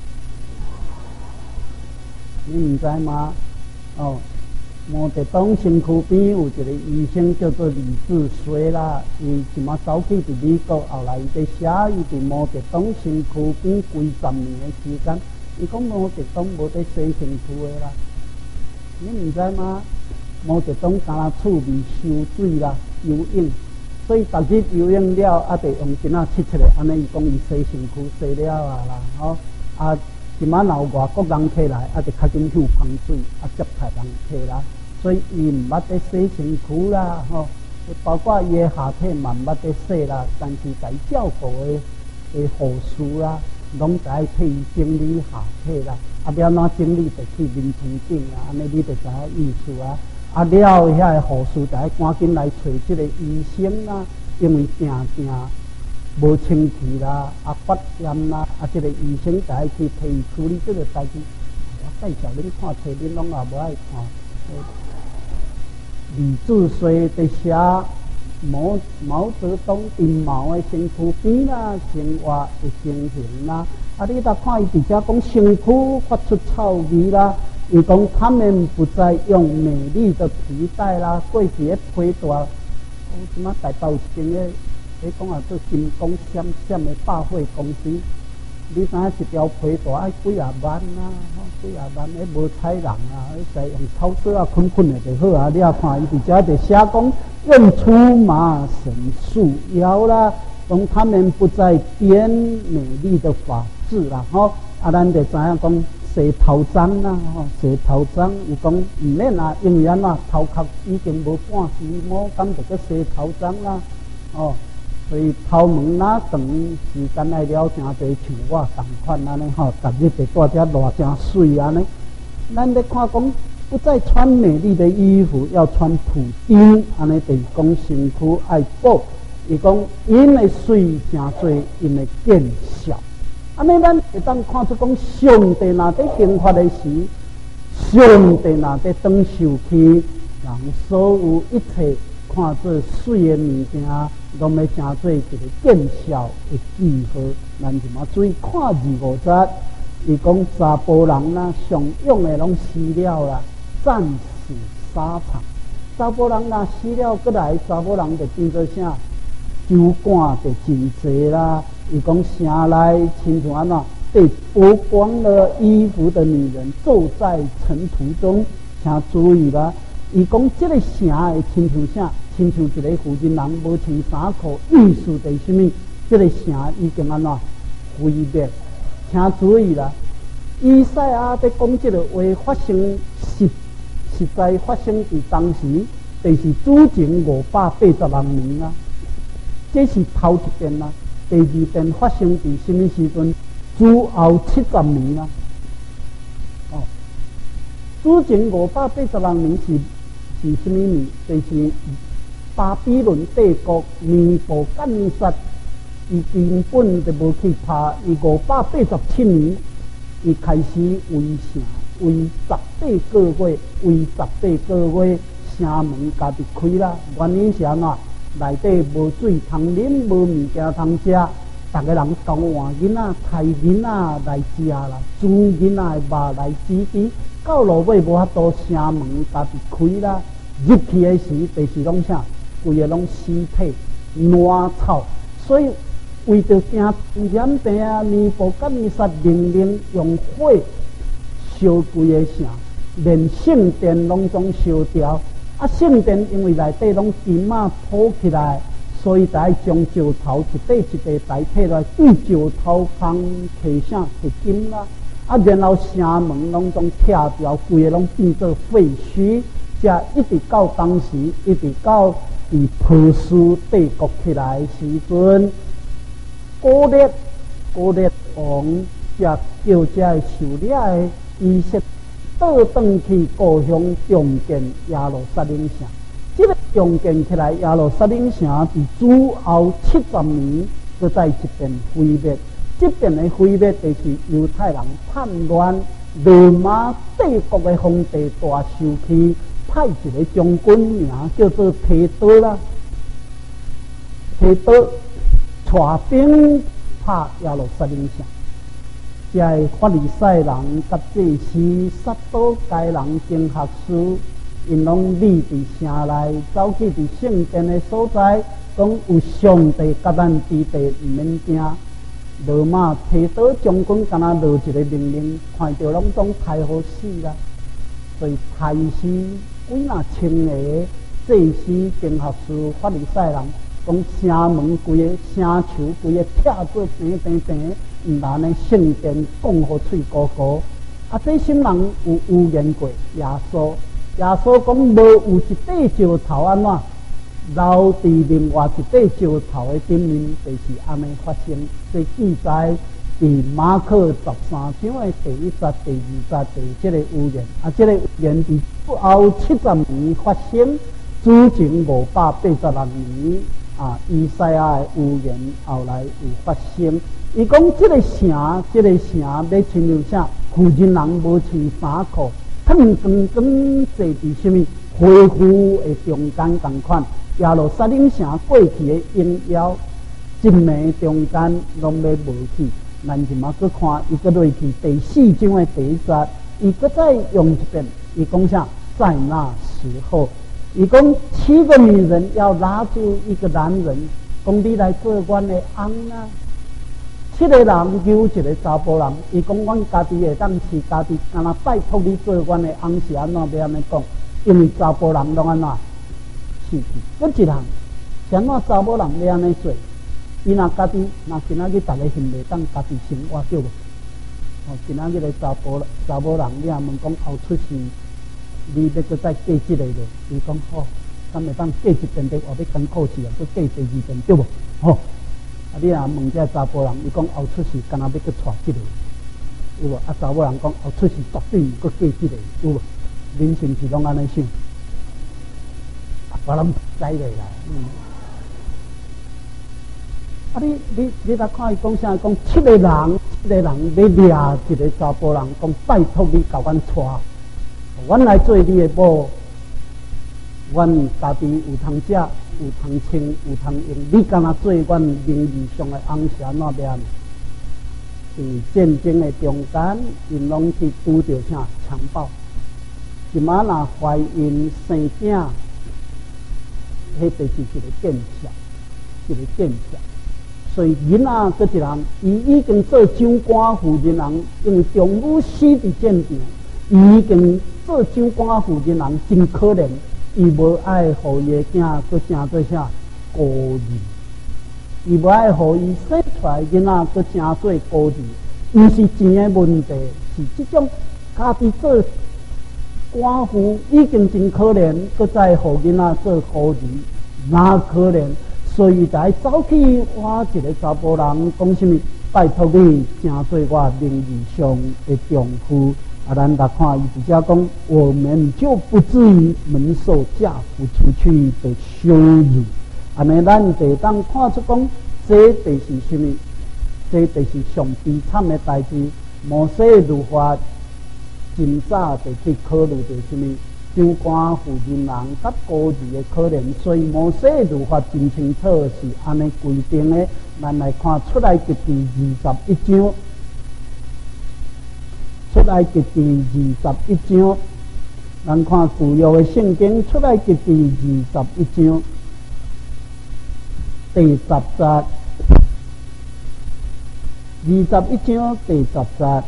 [SPEAKER 1] 你唔知吗？毛泽东身躯边有一个医生叫做李志绥啦，伊即马走去伫美国，后来伊在写伊伫毛泽东身躯边几10年的时间，伊讲毛泽东无在洗身躯的啦，你唔知吗？毛泽东敢若厝味收水啦，游泳。所以逐日游泳了，得用筋仔切出来，安尼伊讲伊洗身躯洗了啦，即马若有外国人起来，得较紧嗅香水，接待人起来，所以伊毋捌得洗身躯啦，包括伊的下体嘛毋捌得洗啦，但是在照顾的护士啦，拢在替伊整理下体啦，要怎整理就去面床顶啊，安尼你就知影意思啊。了，遐个护士就爱赶紧来找即个医生啦，因为定无清气啦，发炎啦，即个医生就爱去替伊处理即个代志。我介绍恁看册，恁拢也无爱看。李志绥在写毛泽东丁毛的身躯边啦，生活的情形啦，你搭看伊伫遮讲身躯发出臭味啦。伊讲他们不再用美丽的皮带啦，过去的皮带，即马大道前的，讲做金光闪闪的百货公司，你知影一条皮带爱几啊万啊，几啊万，无彩人啊，使用草纸捆的就好啊。你看伊伫遮就写讲用出麻绳束腰啦，讲他们不再编美丽的发质啦，咱就知影讲。洗头脏啦，洗头脏，伊讲唔免啊，因为安怎头壳已经无半时摸，咁就去洗头脏啦，所以头毛哪长时间来了，真侪像我同款安尼逐日就带遮热真水安尼。咱咧看讲，不再穿美丽的衣服，要穿普丁，安尼就是讲身躯爱补。伊讲因的水真侪，因的见效。安尼，咱会当看出讲，上帝若在刑罚的时，上帝若在当受气，人所有一切看做水的物件，拢要成做一个见效的记号。咱就嘛注意看25节，伊讲查甫人啦，上用的拢死了啦，战死沙场。查甫人若死了过来，查甫人就变做啥？酒馆就真济啦。伊讲城内亲像安怎被剥光了衣服的女人走在尘土中，请注意啦！伊讲这个城的亲像啥？亲像一个负责人无穿衫裤，意思就是什么？这个城已经安怎毁灭？请注意啦！以赛亚在讲这个话发生实在发生伫当时，就是主前580万年啦，这是头一遍啦。第二遍发生伫什么时阵？主后70年啦。主前580万年是什么年？就是巴比伦帝国尼布甲尼撒，伊根本就无去拍。伊587年，伊开始围城，围18个月，围18个月，城门家己开啦。原因是安怎？内底无水通啉，无物件通食，逐个人交换囡仔、杀囡仔来食啦，煮囡仔的肉来煮。到落尾无法度，城门家己开啦。入去的时，就是拢啥？规个拢尸体， 烂草，所以为着惊染病啊，弥补甲弥撒命令用火烧规个城，连圣殿拢总烧掉。啊，圣殿因为内底拢金仔铺起来，所以才将石头一块一块代替来，对石头旁刻啥刻金啦。啊，然后城门拢总拆掉，规个拢变做废墟，才一直到当时，一直到波斯帝国起来时阵，古列王才叫这受掠的以色列倒转去故乡重建耶路撒冷城。这个重建起来耶路撒冷城，伫主后70年，搁再一遍毁灭。这边的毁灭就是犹太人叛乱，罗马帝国的皇帝大受气，派一个将军名叫做提多啦，提多带兵拍耶路撒冷城。这法利赛人甲祭司、撒都该人经学士，因拢立伫城内，走去伫圣殿的所在，讲有上帝甲咱支持，毋免惊。罗马提多将军敢若落一个命令，看到拢总太好死啦，所以杀死几若千个祭司、经学士、法利赛人，讲城门规个城墙规个拆做平平平，毋然呢圣殿讲好嘴高高。啊，这些人有预言过耶稣，耶稣讲无有一块石头安怎？留伫另外一块石头的顶面，就是安尼发生。这记载伫马可13章的第1节、第2节，第这个预言。啊，这个预言伫后70年发生，主前586年。啊，以赛亚的预言后来有发生。伊讲这个城要亲像啥？富人人无穿衫裤，他们刚坐伫什么恢复的中间同款。耶路撒冷城过去的荣耀，一暝中间拢要无去。咱就嘛去看，伊个落去第4章的第1节，伊个再用一遍，伊讲啥？在那时候，伊讲7个女人要拉住一个男人，讲你来做阮的翁啊。7个人揪一个查甫人，伊讲阮家己会当饲家己，干那拜托你做阮的翁是安怎要安尼讲？因为查甫人拢安怎？搁一人，像我查某人要安尼做，伊若家己，若今仔日逐个现袂当家己生活对无？哦，今仔日个查某人，你若问讲后出世，你要搁再嫁一个咧？伊讲好，咱会当嫁一遍的，我要艰苦事啊，搁嫁第2遍对无？吼，啊，你若问这查甫人，伊讲后出世，干那要搁娶一个，有无？啊，查某人讲后出世绝对搁嫁一个，有无？恁是毋是拢安尼想？我拢知咧啦，啊！你来看伊讲啥？讲7个人要掠一个查甫人，讲拜托你甲阮娶，阮来做你的某，阮家己有通食，有通穿，有通用，你敢若做阮名义上的翁是安怎样？因为战争的中间，因拢去拄着啥强暴，一马若怀孕生囝。迄就是一个见识，所以囡仔搁一人，伊已经做长官妇人人，因为丈夫死伫战场，伊已经做长官妇人人，真可怜。伊无爱互伊的囝，搁正做啥孤儿，伊无爱互伊生出来囡仔，搁正做孤儿。毋是钱的问题，是即种家己做寡妇已经真可怜，搁再互囡仔做孤儿，哪可怜？所以才走去挖一个查甫人，讲什么？拜托你，正做我名义上的丈夫。啊，咱来看，伊直接讲，我们就不至于蒙受嫁夫出去的羞辱。安尼，咱就当看出讲，这就是什么？这就是上悲惨的代志。摩西律法真早就去考虑着什么？长官妇人人甲孤儿的可怜，所以摩西律法真清楚是安尼规定的。咱来看出来记第21章，出来记第21章，咱看旧约的圣经出来记第21章。 第10节，21章第10节。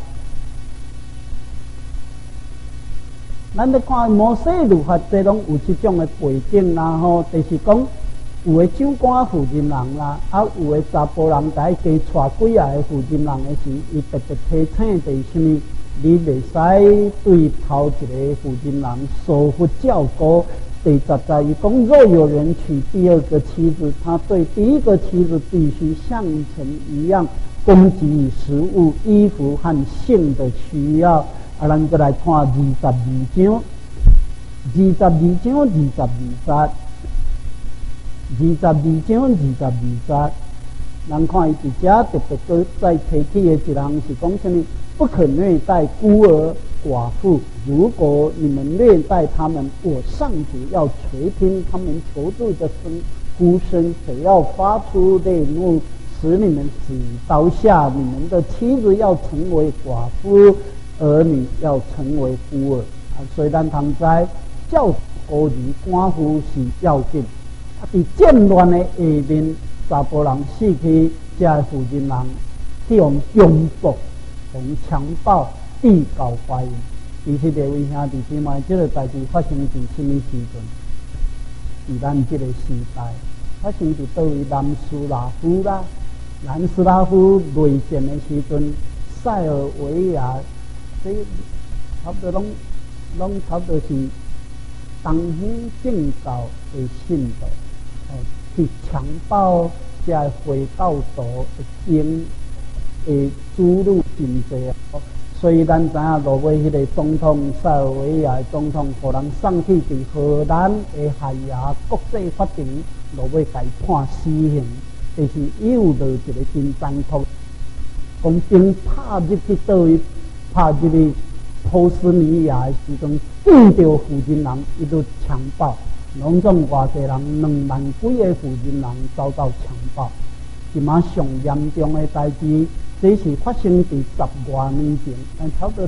[SPEAKER 1] 咱咧看摩西律法，这拢有这种的背景啦吼，就是讲有的长官负责人啦，有的查甫人在加带几下的负责人的时，伊特别提醒就是什么？你袂使对头一个负责人疏忽照顾。第10节伊讲，若有人娶第二个妻子，他对第一个妻子必须像以前一样供给食物、衣服和性的需要。咱再来看22章，22章22节，22章22节，咱看伊伫遮特别搁再提起的一项是讲什么？不可虐待孤儿寡妇，如果你们虐待他们，我上主要垂听他们求助的呼声，只要发出烈怒，使你们死刀下。你们的妻子要成为寡妇，儿女要成为孤儿。所以咱通知照顾儿寡妇是要紧。伫战乱的下面，查甫人死去，这负责人去用强暴、用强暴地告怀孕。其实各位兄弟姊妹，这个代志发生伫什么时阵？伫咱这个时代，发生伫倒位南斯拉夫啦。南斯拉夫内战的时阵，塞尔维亚这差不多拢差不多是东方正教的信徒，去强暴这回教徒的经的主路真济。所以咱知影落尾迄个总统塞尔维亚的总统，互人送去伫荷兰的海牙国际法庭，落尾该判死刑。就是伊有落一个真残酷，讲兵拍入去倒位，拍入去波斯尼亚的时阵，见到负责人伊都强暴，拢总偌济人2万几个负责人遭到强暴。即马上严重的代志，这是发生伫10多年前，差不多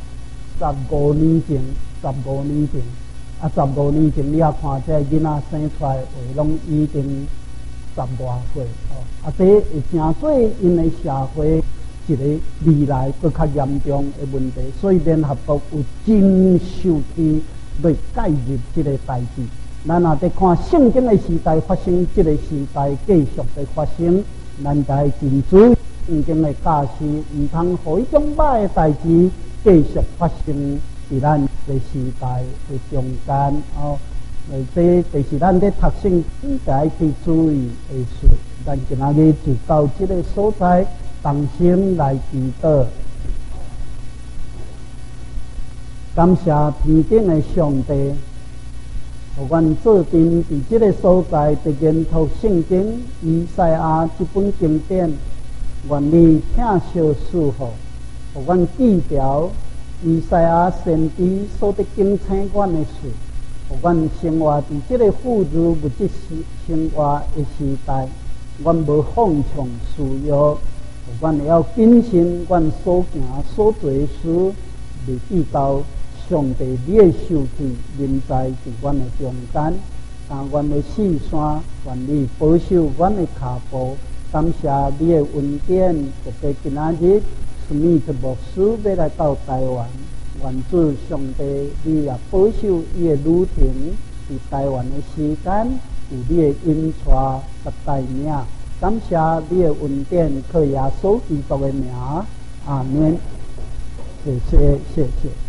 [SPEAKER 1] 15年前，15年前，15年前你也看这囡仔生出来话，拢已经10多岁这会成做因的社会一个未来更较严重的问题，所以联合国有真受气来介入这个代志。咱若在看圣经的时代发生，这个时代继续在发生，咱在真注意圣经的教示，唔通互伊种歹的代志继续发生伫咱的时代的中间这就是咱在读圣经该去注意的事。咱今仔日就到这个所在，同心来祈祷。感谢天顶的上帝，互阮做阵伫这个所在，伫研读圣经以赛亚这本经典，愿你听小祝福，互阮记条以赛亚先知所得警醒阮的事。互阮生活伫这个富足物质生活的时代，阮无放纵私欲，互阮会晓谨慎阮所行所做的事，未记到上帝你的受气临在伫阮的中间。但阮的四山，愿你保守阮的脚步。感谢你的恩典，特别今仔日史密特牧师要来到台湾。愿主上帝，你也保守伊的旅程伫台湾的时间，有你的引带甲带领。感谢你的恩典，靠耶稣基督的名，阿门。谢谢。